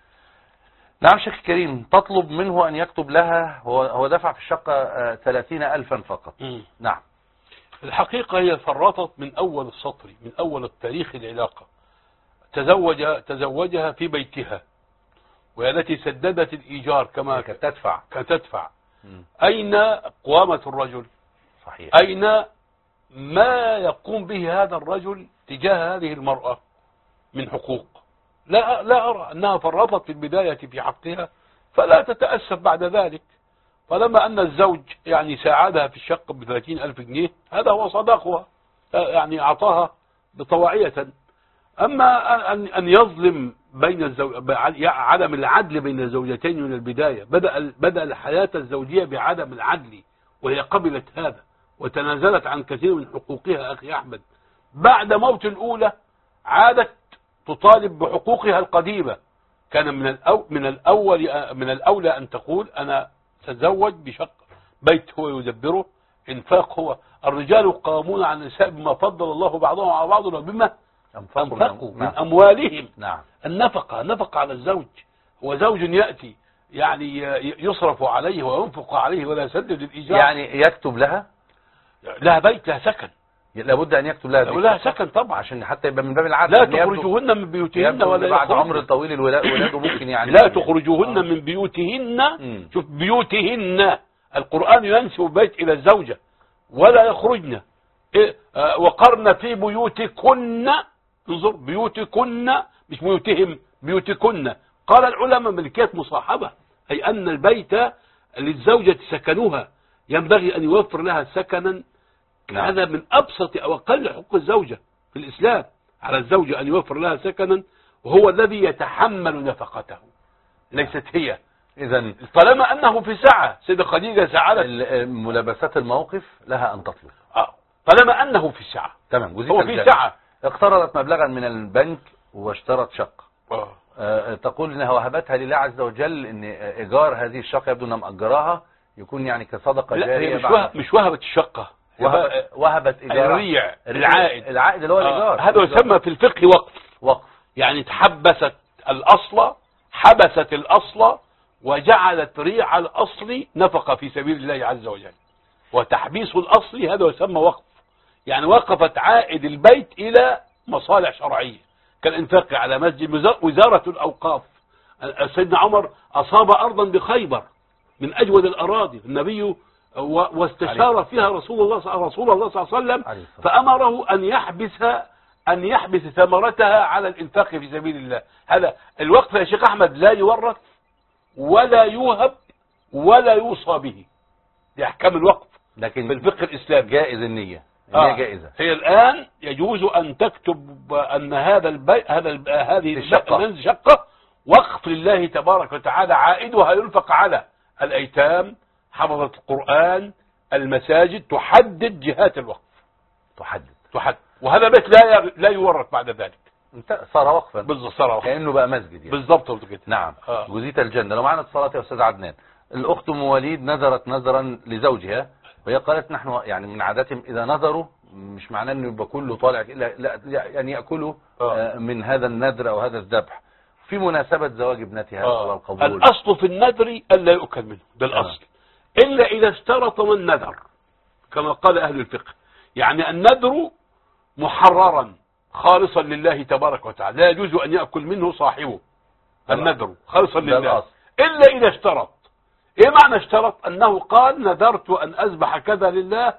نعم شيخ كريم، تطلب منه أن يكتب لها، هو هو دفع في الشقة ثلاثين ألفا فقط. م. نعم. الحقيقة هي فرطت من أول السطر، من أول التاريخ العلاقة. تزوج تزوجها في بيتها، وهي التي سددت الإيجار كما كانت تدفع كانت تدفع. م. أين قوامة الرجل؟ صحيح. أين ما يقوم به هذا الرجل تجاه هذه المرأة من حقوق؟ لا لا أرى أنها فرطت في البداية في حقها فلا تتأسف بعد ذلك. فلما أن الزوج يعني ساعدها في الشقة بثلاثين ألف جنيه هذا هو صداقها، يعني أعطاها بطواعية. أما أن أن يظلم بين الزوج عدم العدل بين الزوجتين من البداية. بدأ بدأ الحياة الزوجية بعدم العدل، وهي قبلت هذا وتنازلت عن كثير من حقوقها. أخي أحمد بعد موت الأولى عادت تطالب بحقوقها القديمة. كان من الأو من الأول من الأولى أن تقول أنا تزوج بشق بيت هو يدبره، انفاق هو. الرجال قامون على النساء بما فضل الله بعضهم على بعض وبما أنفقوا من أموالهم. نعم. النفقة نفقة على الزوج. هو زوج يأتي يعني يصرف عليه وينفق عليه ولا يسدد الإيجار، يعني يكتب لها لها بيت لها سكن، لابد أن يكتب لها بيت لها سكن طبعا، عشان حتى يبقى من باب العدل. لا تخرجوهن من بيوتهن ولا بعد عمر طويل ولاده ممكن يعني لا تخرجوهن من بيوتهن. شوف بيوتهن، القرآن ينسب بيت إلى الزوجة ولا يخرجن. إيه؟ آه وقرن في بيوتكن، انظر بيوتكن مش بيوتهم، بيوتكن. قال العلماء ملكية مصاحبة، أي أن البيت للزوجة سكنها، ينبغي أن يوفر لها سكنا. هذا من أبسط أو أقل حقوق الزوجة في الإسلام، على الزوجة أن يوفر لها سكنا، وهو الذي يتحمل نفقته ليست هي. إذا طالما أنه في سعة، سيدة خديجة سعلت ملابسات الموقف لها أن تطلب. آه. طالما أنه في سعة، تمام. هو في سعة، اقترضت مبلغا من البنك واشترت شقة. آه. آه تقول انها وهبتها لله عز وجل، ان ايجار هذه الشقة يبدو انها مأجراها يكون يعني كصدقة جارية. مش, وهب مش وهبت الشقة، وهبت, وهبت ايجار الريع العائد العائد اللي هو الايجار. آه. هذا يسمى في الفقه وقف. وقف يعني تحبست الأصل، حبست الأصل وجعلت ريع الأصل نفقة في سبيل الله عز وجل. وتحبيس الأصل هذا يسمى وقف، يعني وقفت عائد البيت إلى مصالح شرعية كالإنفاق على مسجد. وزارة الأوقاف، سيدنا عمر أصاب أرضا بخيبر من أجود الأراضي، النبي واستشار فيها رسول الله رسول الله صلى الله عليه وسلم، فأمره أن يحبس أن يحبس ثمرتها على الإنفاق في سبيل الله. هذا الوقف يا شيخ أحمد لا يورث ولا يوهب ولا يوصى به، دي أحكام الوقف. لكن في الفقه الإسلامي جائز النية، آه. هي جائزة. هي الآن يجوز أن تكتب أن هذا البيت هذا الب... هذه الشقة. شقة وقف لله تبارك وتعالى، عائدها ينفق على الأيتام، حفظة القرآن، المساجد. تحدد جهات الوقف، تحدد تحدد وهذا بيت لا ي... لا يورث بعد ذلك، انت صار وقفا بالضبط، صار وقفا كأنه بقى مسجد يعني. بالضبط كده. نعم. آه. جزيت الجنة. لو معنا اتصالات يا أستاذ عدنان. الأخت أم وليد نذرت نذرا لزوجها، وهي قالت نحن يعني من عادتهم إذا نذروا مش معناه انه يبقى كله طالع، لا يعني يأكلوا آه. من هذا النذر أو هذا الذبح في مناسبة زواج ابنتها آه. أو القبول. الأصل في النذر ألا يؤكل منه، ده الأصل. آه. إلا إذا اشترط من نذر كما قال أهل الفقه، يعني النذر محررا خالصا لله تبارك وتعالى، لا يجوز أن يأكل منه صاحبه. النذر خالصا لله إلا إذا اشترط. إيه معنى اشترط؟ أنه قال نذرت أن أذبح كذا لله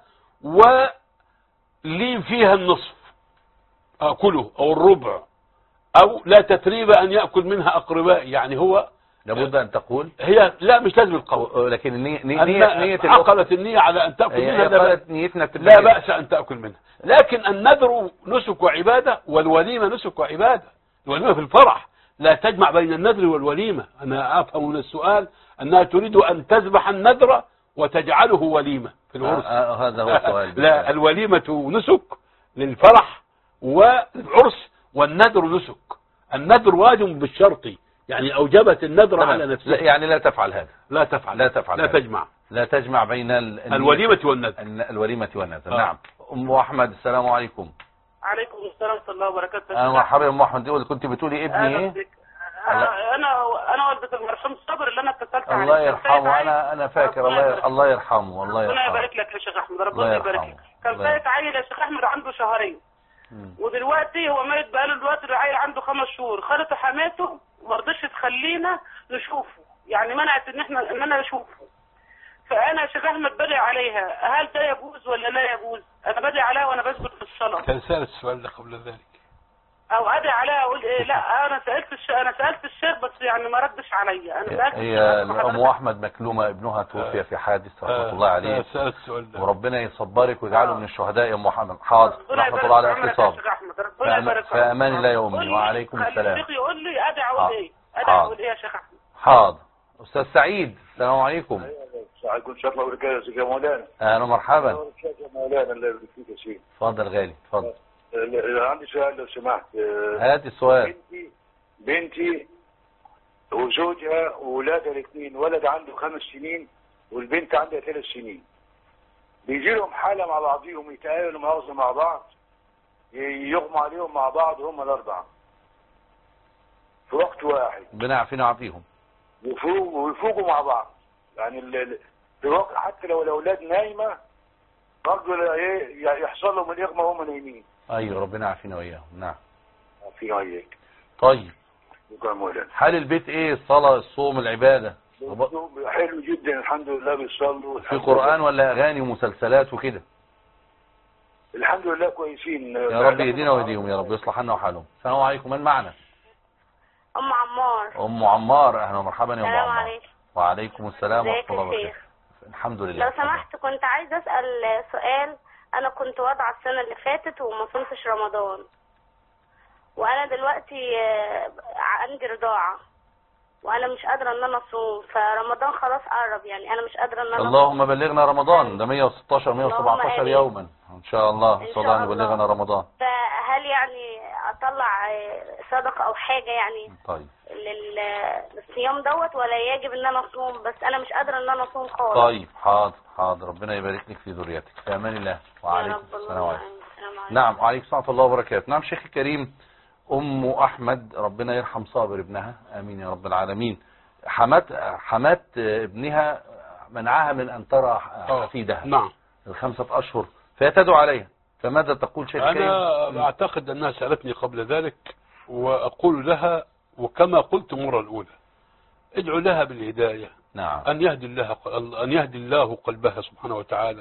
ولي فيها النصف أكله أو الربع، أو لا تتريب أن يأكل منها أقربائي. يعني هو لابد أن تقول هي لا مش لازم القول، لكن النية نية نية عقلت النية على أن تأكل منها، لا, نيتنا لا بأس أن تأكل منها. لكن النذر نسك وعبادة، والوليمة نسك وعبادة. الوليمة في الفرح لا تجمع بين النذر والوليمة. أنا أفهم من السؤال أنها تريد أن تذبح النذر وتجعله وليمة في العرس. آه آه هذا هو السؤال. لا، الوليمة نسك للفرح والعرس، والنذر نسك. النذر واجب بالشرط، يعني أوجبت النذر على نفسها. يعني لا تفعل هذا، لا تفعل لا تفعل لا هذا. تجمع لا تجمع بين الوليمة والنذر. الوليمة والنذر. آه. نعم. أم أحمد السلام عليكم. عليكم السلام ورحمة الله وبركاته. أنا مرحبا يا أم أحمد. دي كنت بتقولي ابني إيه؟ أنا أنا والدة المرحوم صابر اللي أنا اتصلت عليه. الله يرحمه. أنا أنا فاكر. الله الله يرحمه. الله يرحمه. ربنا يبارك لك يا شيخ أحمد. ربنا يبارك لك. كان فايت عيل يا شيخ أحمد عنده شهرين، ودلوقتي هو ميت بقاله دلوقتي العيل عنده خمس شهور. خالته حماته ما رضتش تخلينا نشوفه، يعني منعت ان احنا ان انا اشوفه. فانا يا شيخ احمد بدعي عليها، هل ده يجوز ولا لا يجوز؟ انا بدعي عليها وانا بسجد في الصلاه. كان سأل السؤال ده قبل ذلك. او ادعي عليها اقول ايه؟ لا انا سالت الش... انا سالت الشيخ بس يعني ما ردش عليا. انا سالت هي ام احمد مكلومه ابنها توفي في حادث رحمه الله عليه. سألت السؤال ده. وربنا يصبرك ويجعله من الشهداء يا ام محمد. حاضر. رحمه الله على اتصال. ربنا يبارك فيك. في امان الله يا امي. وعليكم السلام. الشيخ يقول لي ادعي اقول ايه؟ ادعي اقول ايه يا شيخ احمد؟ حاضر. استاذ سعيد السلام عليكم. عليكم السلام ورحمه الله وبركاته يا مولانا. اهلا ومرحبا. يا مولانا الله يبارك فيك يا شيخ. اتفضل غالي اتفضل. عندي سؤال لو سمحت. هات السؤال. بنتي بنتي وزوجها واولادها الاثنين، ولد عنده خمس سنين والبنت عندها ثلاث سنين. بيجي لهم حاله مع بعضهم، يتقابلوا مؤاخذه مع بعض، يغمى عليهم مع بعض هم الاربعه في وقت واحد. ربنا يعافينا ويعافيهم. يفوقوا ويفوقوا مع بعض، يعني ال... في وقت حتى لو الاولاد نايمه برضه ايه يحصل لهم الاغمى وهم نايمين. ايوه ربنا يعافينا واياهم. نعم. عافينا وياك. طيب. شكرا مولانا. حال البيت ايه؟ الصلاه الصوم العباده؟ حلو جدا الحمد لله. بيصلوا في قرآن ولا اغاني ومسلسلات وكده؟ الحمد لله كويسين. يا رب يهدينا ويهديهم يا رب، يصلح حالنا وحالهم. السلام عليكم. من معنا؟ ام عمار. ام عمار اهلا ومرحبا يا ام السلام عمار. عليكم. وعليكم السلام ورحمه ازيك الله يا وبركاته. شيخ؟ الحمد لله. لو سمحت كنت عايزه اسال سؤال. انا كنت واضعه السنه اللي فاتت وما صمتش رمضان، وانا دلوقتي آه، عندي رضاعه وانا مش قادره ان انا اصوم، فرمضان خلاص قرب، يعني انا مش قادره ان انا اللهم بلغنا رمضان. ده مية وستاشر مية وسبعتاشر يوما ان شاء الله. إن صلى شاء الله الله. يبلغنا رمضان. فهل يعني اطلع آه، صدقه او حاجه يعني طيب لل- للصيام دوت، ولا يجب ان انا اصوم؟ بس انا مش قادره ان انا اصوم خالص. طيب حاضر حاضر. ربنا يبارك لك في ذريتك. في امان الله. وعليكم السلام عليكم. نعم وعليكم السلام ورحمه الله وبركاته. نعم شيخ الكريم. ام احمد ربنا يرحم صابر ابنها امين يا رب العالمين. حمات حمات ابنها منعها من ان ترى حفيدها. نعم. الخمسه اشهر فهي تدعو عليها، فماذا تقول شيخ الكريم؟ انا اعتقد انها سالتني قبل ذلك، واقول لها وكما قلت المره الاولى ادعو لها بالهدايه. نعم. ان يهدي الله ان يهدي الله قلبها سبحانه وتعالى،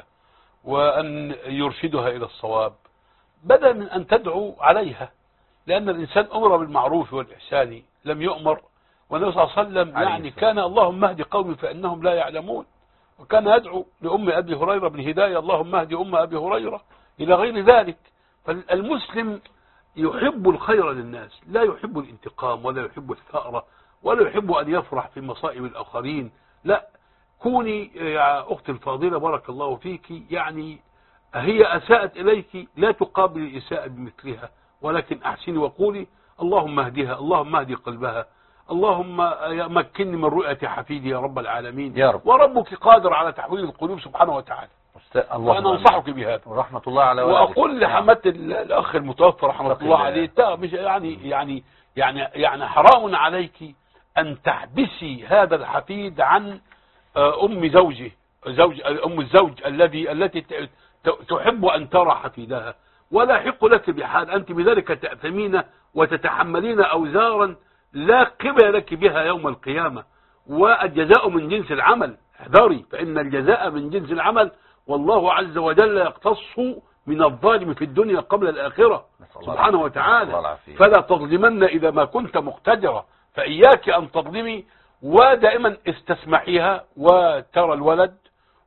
وان يرشدها الى الصواب بدلا من ان تدعو عليها، لان الانسان امر بالمعروف والاحسان لم يؤمر. والنبي صلى الله عليه وسلم يعني كان اللهم اهد قومي فانهم لا يعلمون، وكان يدعو لام ابي هريره بالهدايه اللهم اهد ام ابي هريره الى غير ذلك. فالمسلم يحب الخير للناس، لا يحب الانتقام ولا يحب الثأر ولا يحب ان يفرح في مصائب الاخرين. لا، كوني يا اختي الفاضله بارك الله فيك، يعني هي اساءت اليك لا تقابل الاساءه بمثلها، ولكن احسني وقولي اللهم اهدها، اللهم اهدي قلبها، اللهم مكنني من رؤية حفيدي يا رب العالمين. يا رب. وربك قادر على تحويل القلوب سبحانه وتعالى. وانا انصحك بهذا. ورحمة الله على والدك. واقول لحمات الاخ المتوفى رحمه الله عليه مش يعني يعني يعني يعني حرام عليك ان تحبسي هذا الحفيد عن ام زوجه زوج ام الزوج الذي التي تحب ان ترى حفيدها، ولا يحق لك بحال انت بذلك تأثمين وتتحملين اوزارا لا قبل لك بها يوم القيامة. والجزاء من جنس العمل، احذري فإن الجزاء من جنس العمل، والله عز وجل يقتص من الظالم في الدنيا قبل الآخرة سبحانه وتعالى. فلا تظلمن إذا ما كنت مقتدرة، فإياك أن تظلمي، ودائما استسمحيها وترى الولد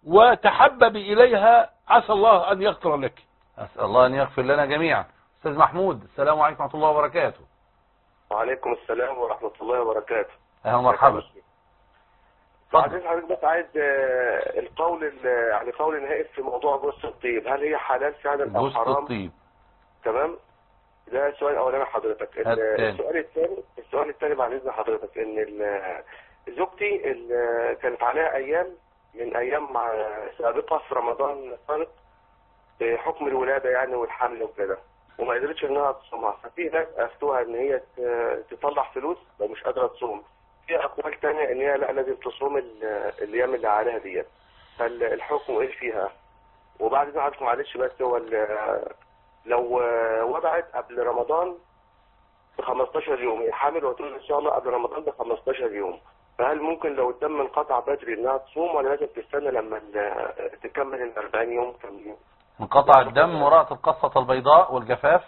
وتحببي إليها، عسى الله أن يغفر لك. أسأل الله أن يغفر لنا جميعا. أستاذ محمود السلام عليكم ورحمة الله وبركاته. وعليكم السلام ورحمة الله وبركاته. اهلا ومرحبا. بعدين حضرتك بس عايز القول يعني قول نهائي في موضوع جثة الطيب، هل هي حلال فعلا او حرام؟ جثة الطيب. تمام. ده السؤال الاولاني حضرتك. السؤال الثاني السؤال الثاني بعد اذن حضرتك ان زوجتي كانت عليها ايام من ايام سابقة في رمضان السابق بحكم الولادة يعني والحمل وكده، وما قدرتش انها تصومها، ففي ناس افتوها ان هي تطلع فلوس لو مش قادره تصوم. في اقوال ثانيه ان هي لا لازم تصوم الايام اللي عليها ديت. فالحكم ايه فيها؟ وبعد كده حضرتك معلش بس هو لو وضعت قبل رمضان ب خمستاشر يوم، هي حامل وتقول ان شاء الله قبل رمضان ب خمستاشر يوم، فهل ممكن لو الدم انقطع بدري انها تصوم، ولا لازم تستنى لما تكمل ال أربعين يوم كاملين؟ انقطع الدم ورأت القصة البيضاء والجفاف؟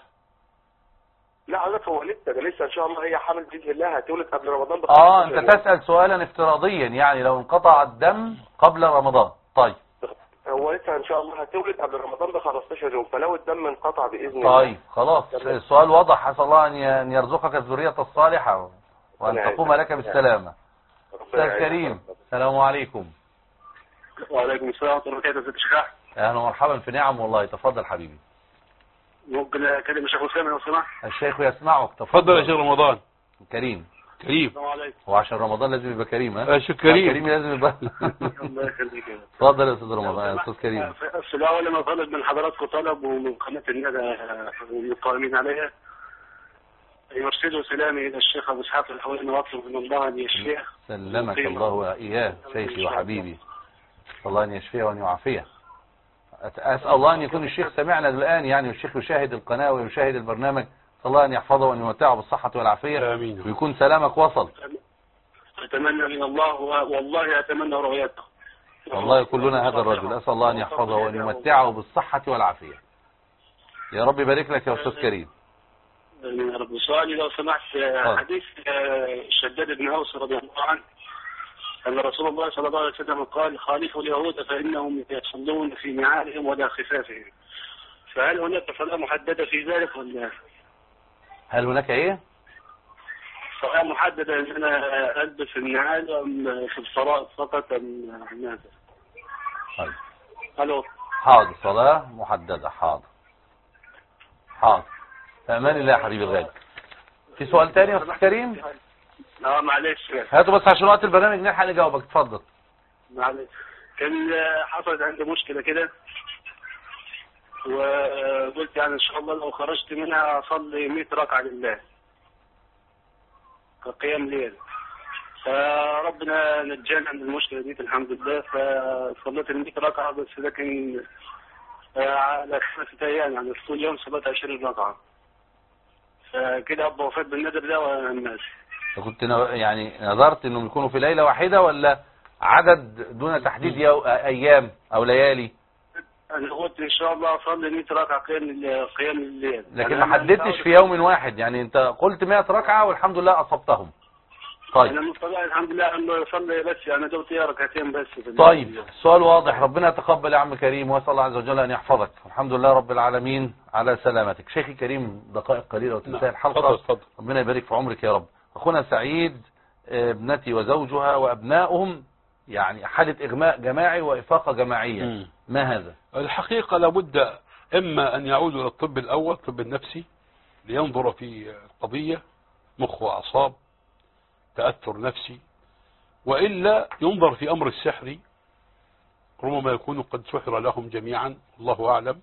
لا حضرتك هو لسه ده لسه ان شاء الله هي حامل باذن الله هتولد قبل رمضان ب اه انت تسأل سؤالا افتراضيا، يعني لو انقطع الدم قبل رمضان. طيب هو لسه ان شاء الله هتولد قبل رمضان ب خمستاشر يوم، فلو الدم انقطع باذن الله. طيب خلاص السؤال واضح. اسال الله ان يرزقك الذريه الصالحه وان تقوم لك بالسلامه. استاذ كريم السلام عليكم. وعليكم السلام ورحمه الله وبركاته. اهلا ومرحبا في نعم والله. تفضل حبيبي. ممكن اكلم الشيخ اسامه لو سمحت؟ الشيخ يسمعك. تفضل يا شيخ رمضان. كريم كريم. السلام عليكم. وعشان رمضان لازم يبقى كريم. ها شيخ كريم. كريم لازم يبقى. الله يخليك. اتفضل يا استاذ رمضان. يا استاذ كريم. في الاول انا طالب من حضراتكم طلب ومن قناه الندى والقائمين عليها يرسلوا سلامي الى الشيخ ابو اسحاق الحويني واطلب من الله ان يشفيه. سلمك الله واياه شيخي وحبيبي. الله ان يشفيه وان يعافيه. اسال الله ان يكون الشيخ سمعنا الان يعني، والشيخ يشاهد القناه ويشاهد البرنامج. الله ان يحفظه وان يمتعه بالصحه والعافيه. امين. ويكون سلامك وصل. اتمنى من الله والله اتمنى رؤيته. والله يكون لنا هذا الرجل. اسال الله ان يحفظه وان يمتعه بالصحه والعافيه. يا رب يبارك لك يا استاذ كريم. يا رب. سؤالي لو سمحت، حديث شداد بن اوس رضي الله عنه أن رسول الله صلى الله عليه وسلم قال خالفوا اليهود فإنهم يصلون في نعالهم ولا خفافهم، فهل هناك صلاة محددة في ذلك ولا؟ هل هناك ايه؟ صلاة محددة ان انا البس النعال ام في الصلاة فقط ام ماذا؟ طيب. الو. حاضر صلاة محددة. حاضر حاضر. في امان الله يا حبيبي الغالي. في سؤال تاني يا استاذ كريم؟ اه معلش. هاتوا بس عشان وقت البرنامج نلحق نجاوبك. اتفضل. معلش. كان حصلت عندي مشكلة كده وقلت يعني ان شاء الله لو خرجت منها اصلي مية ركعة لله كقيام ليل، فربنا نجانا من المشكلة دي الحمد لله، فصليت ال مية ركعة بس لكن على خمسة ايام يعني طول اليوم صليت عشرين ركعة، فكده ابقى وفات بالنذر ده ولا الناس؟ كنت يعني نظرت انهم يكونوا في ليلة واحدة ولا عدد دون تحديد يو... ايام او ليالي؟ انا قلت ان شاء الله اصلي مية ركعة قيام قيام الليل، لكن ما حددتش في يوم واحد يعني. انت قلت مية ركعة والحمد لله اصبتهم. طيب انا مستطيع الحمد لله انه اصلي بس انا دوت ركعتين بس. طيب السؤال واضح. ربنا يتقبل يا عم كريم واسال الله عز وجل ان يحفظك. الحمد لله رب العالمين على سلامتك. شيخي كريم دقائق قليلة وتنتهي الحلقة. اتفضل. ربنا يبارك في عمرك يا رب. اخونا سعيد ابنتي وزوجها وابنائهم يعني حالة اغماء جماعي وافاقة جماعية. م. ما هذا؟ الحقيقة لابد اما ان يعودوا الى الطب الاول الطب النفسي لينظر في القضية مخ واعصاب تأثر نفسي، وإلا ينظر في أمر السحر ربما يكون قد سحر لهم جميعا الله أعلم.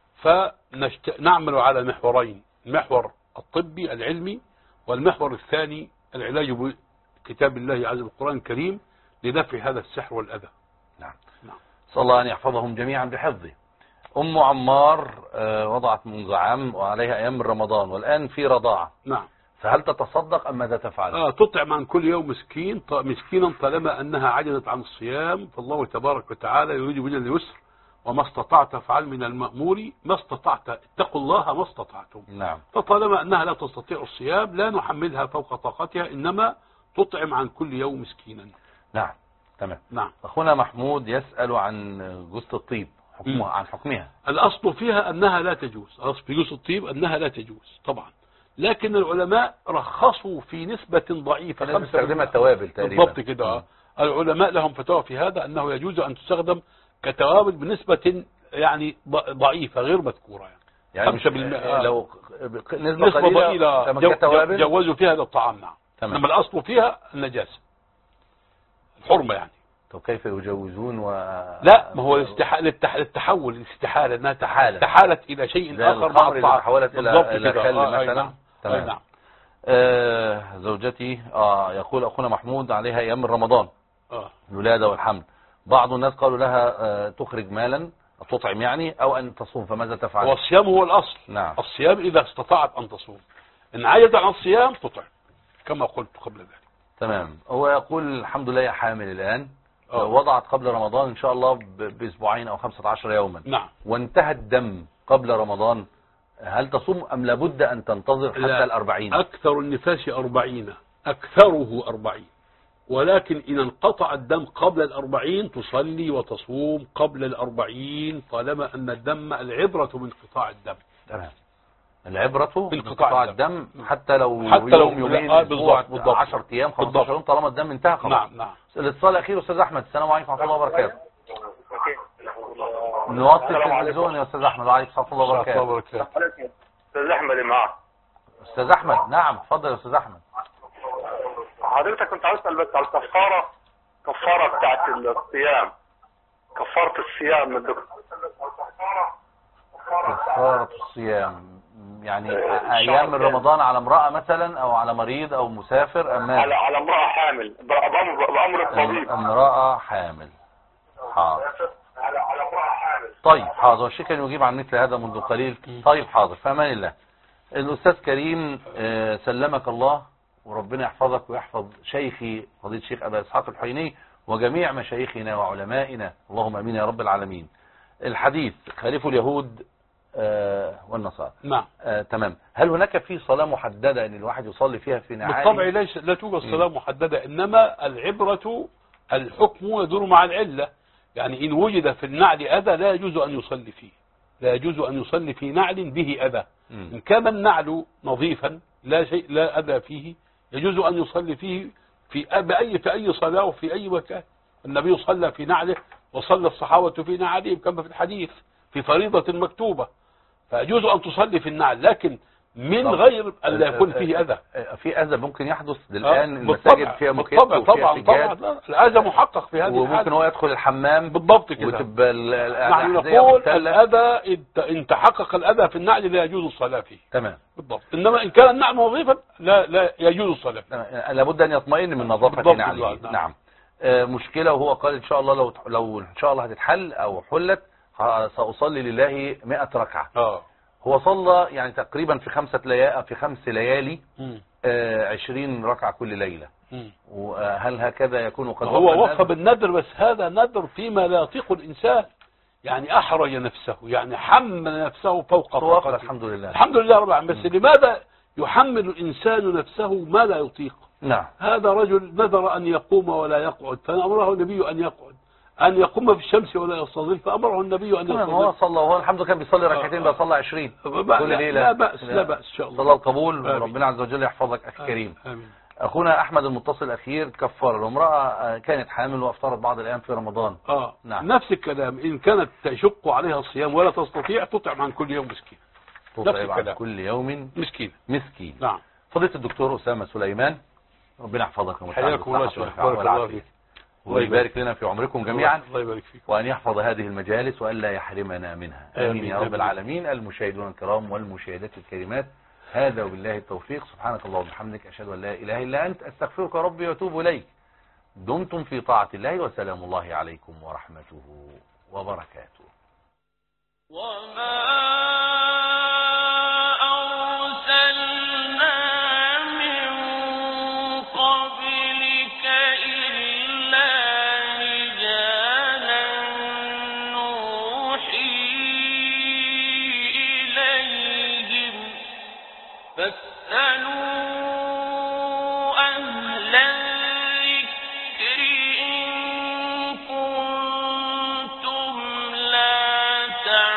فنعمل على محورين، المحور الطبي العلمي والمحور الثاني العلاج بكتاب الله عز وجل القرآن الكريم لدفع هذا السحر والأذى. نعم. نعم. صلى الله أن يحفظهم جميعا بحفظه. أم عمار وضعت منذ عام وعليها أيام من رمضان والآن في رضاعة. نعم. فهل تتصدق أم ماذا تفعل؟ آه تطعم عن كل يوم مسكين مسكينا طالما أنها عجزت عن الصيام، فالله تبارك وتعالى يريد بنا اليسر وما استطعت فعل من المأمور ما استطعت، اتقوا الله ما استطعتم. نعم. فطالما أنها لا تستطيع الصيام لا نحملها فوق طاقتها، إنما تطعم عن كل يوم مسكينا. نعم تمام. نعم. أخونا محمود يسأل عن جوزة الطيب حكمها عن حكمها. الأصل فيها أنها لا تجوز، الأصل في جوزة الطيب أنها لا تجوز طبعا، لكن العلماء رخصوا في نسبة ضعيفة خمسة تستخدمها التوابل تقريبا. بالضبط كده. العلماء لهم فتوى في هذا أنه يجوز أن تستخدم كتوابل بنسبة يعني ضعيفة غير مذكورة يعني, يعني مش لو نسبة, نسبة ضئيلة جو كتوابل جوزوا فيها هذا الطعام. نعم. إنما الأصل فيها النجاسة الحرمة يعني. طب كيف يجوزون و... لا ما هو التحول الاستحالة انها تحالت تحالت الى شيء اخر مع الطعام تحولت الى الى خل آه مثلا. نعم. تمام. نعم. آه زوجتي آه يقول اخونا محمود عليها ايام من رمضان اه الولاده والحمل، بعض الناس قالوا لها آه تخرج مالا تطعم يعني او ان تصوم، فماذا تفعل؟ والصيام هو الاصل. نعم. الصيام اذا استطاعت ان تصوم، ان عجزت عن الصيام تطعم كما قلت قبل ذلك. تمام. هو يقول الحمد لله حامل الان أوه. وضعت قبل رمضان ان شاء الله باسبوعين او خمسة عشر يوما. نعم. وانتهى الدم قبل رمضان، هل تصوم ام لابد ان تنتظر حتى الاربعين؟ اكثر النفاس اربعين، اكثره اربعين. ولكن إن انقطع الدم قبل الأربعين تصلي وتصوم قبل الأربعين طالما أن الدم العبرة بانقطاع الدم. تمام. العبرة بانقطاع الدم حتى لو حتى لو يوم يومين آه بالضبط عشرة أيام خمستاشر يوم طالما الدم انتهى خلاص. نعم نعم. الاتصال الأخير أستاذ أحمد. السلام عليكم ورحمة الله وبركاته. نوطي التلفزيون يا أستاذ أحمد. وعليكم ورحمة الله وبركاته. أستاذ أحمد معاه. أستاذ أحمد نعم اتفضل يا أستاذ أحمد. حضرتك كنت عاوز أسأل بس على الكفارة كفارة بتاعت الصيام كفارة الصيام من الدكتور. كفارة الصيام يعني أيام من رمضان على امرأة مثلا أو على مريض أو مسافر أم على على امرأة حامل بأمر بأمر الطبيب. امرأة حامل. حاضر. طيب حاضر. الشيخ كان يجيب عن مثل هذا منذ قليل. طيب حاضر. في أمان الله. الأستاذ كريم سلمك الله وربنا يحفظك ويحفظ شيخي فضيلة الشيخ أبا إسحاق الحويني وجميع مشايخنا وعلمائنا اللهم امين يا رب العالمين. الحديث خالفوا اليهود آه والنصارى. نعم. آه تمام. هل هناك في صلاة محددة ان الواحد يصلي فيها في نعال؟ بالطبع ليس لا توجد صلاة محددة، انما العبرة الحكم يدور مع العلة. يعني ان وجد في النعل اذى لا يجوز ان يصلي فيه، لا يجوز ان يصلي في نعل به اذى. ان كان النعل نظيفا لا شيء لا اذى فيه يجوز ان يصلي فيه في بأي في اي صلاة وفي اي مكان. النبي صلى في نعله وصلى الصحابة في نعلهم كما في الحديث في فريضة مكتوبة، فيجوز أن تصلي في النعل، لكن من غير أن لا يكون فيه أذى. في أذى ممكن يحدث الآن. المساجد فيها مكيف طبعا طبعا طبعا الأذى محقق في هذه الحالة. وممكن هو يدخل الحمام بالضبط كده وتبقى نحن نقول الأذى إن تحقق الأذى في النعل لا يجوز الصلاة فيه. تمام بالضبط. إنما إن كان النعل نظيفا لا لا يجوز الصلاة فيه. لابد أن يطمئن من نظافة نعله. نعم, نعم. مشكلة وهو قال إن شاء الله لو لو إن شاء الله هتتحل أو حلت سأصلي لله مئة ركعة. اه هو صلى يعني تقريبا في خمسة ليالي في خمس ليالي آه عشرين ركعة كل ليلة. مم. وهل هكذا يكون قد هو وقف بالندر؟ بس هذا ندر فيما لا يطيق الإنسان، يعني أحرج نفسه، يعني حمل نفسه فوق طاقته. الحمد لله الحمد لله رب العالمين. بس مم. لماذا يحمل الإنسان نفسه ما لا يطيق؟ نعم. هذا رجل نذر أن يقوم ولا يقعد فأمره النبي أن يقعد، أن يقوم في الشمس ولا يستظل فأمره النبي أن يستظل. هو صلى وهو الحمد لله كان بيصلي ركعتين بقى صلى عشرين كل ليلة. لا بأس لا بأس إن شاء الله. صلى القبول وربنا عز وجل يحفظك أخي كريم. آمين. أخونا أحمد المتصل الأخير كفر الامرأة كانت حامل وأفطرت بعض الأيام في رمضان. آه. نعم. نفس الكلام. إن كانت تشق عليها الصيام ولا تستطيع تطعم عن كل يوم مسكين. تطعم عن كل يوم مسكين. مسكين. نعم. فضيلة الدكتور أسامة سليمان ربنا يحفظك وحياكم الله ويبارك لنا في عمركم جميعا. الله يبارك فيك. وأن يحفظ هذه المجالس وأن لا يحرمنا منها. آمين يا رب العالمين. المشاهدون الكرام والمشاهدات الكريمات هذا وبالله التوفيق. سبحانك اللهم وبحمدك أشهد أن لا إله إلا أنت أستغفرك ربي وأتوب إليك. دمتم في طاعة الله وسلام الله عليكم ورحمته وبركاته. وما تعلمون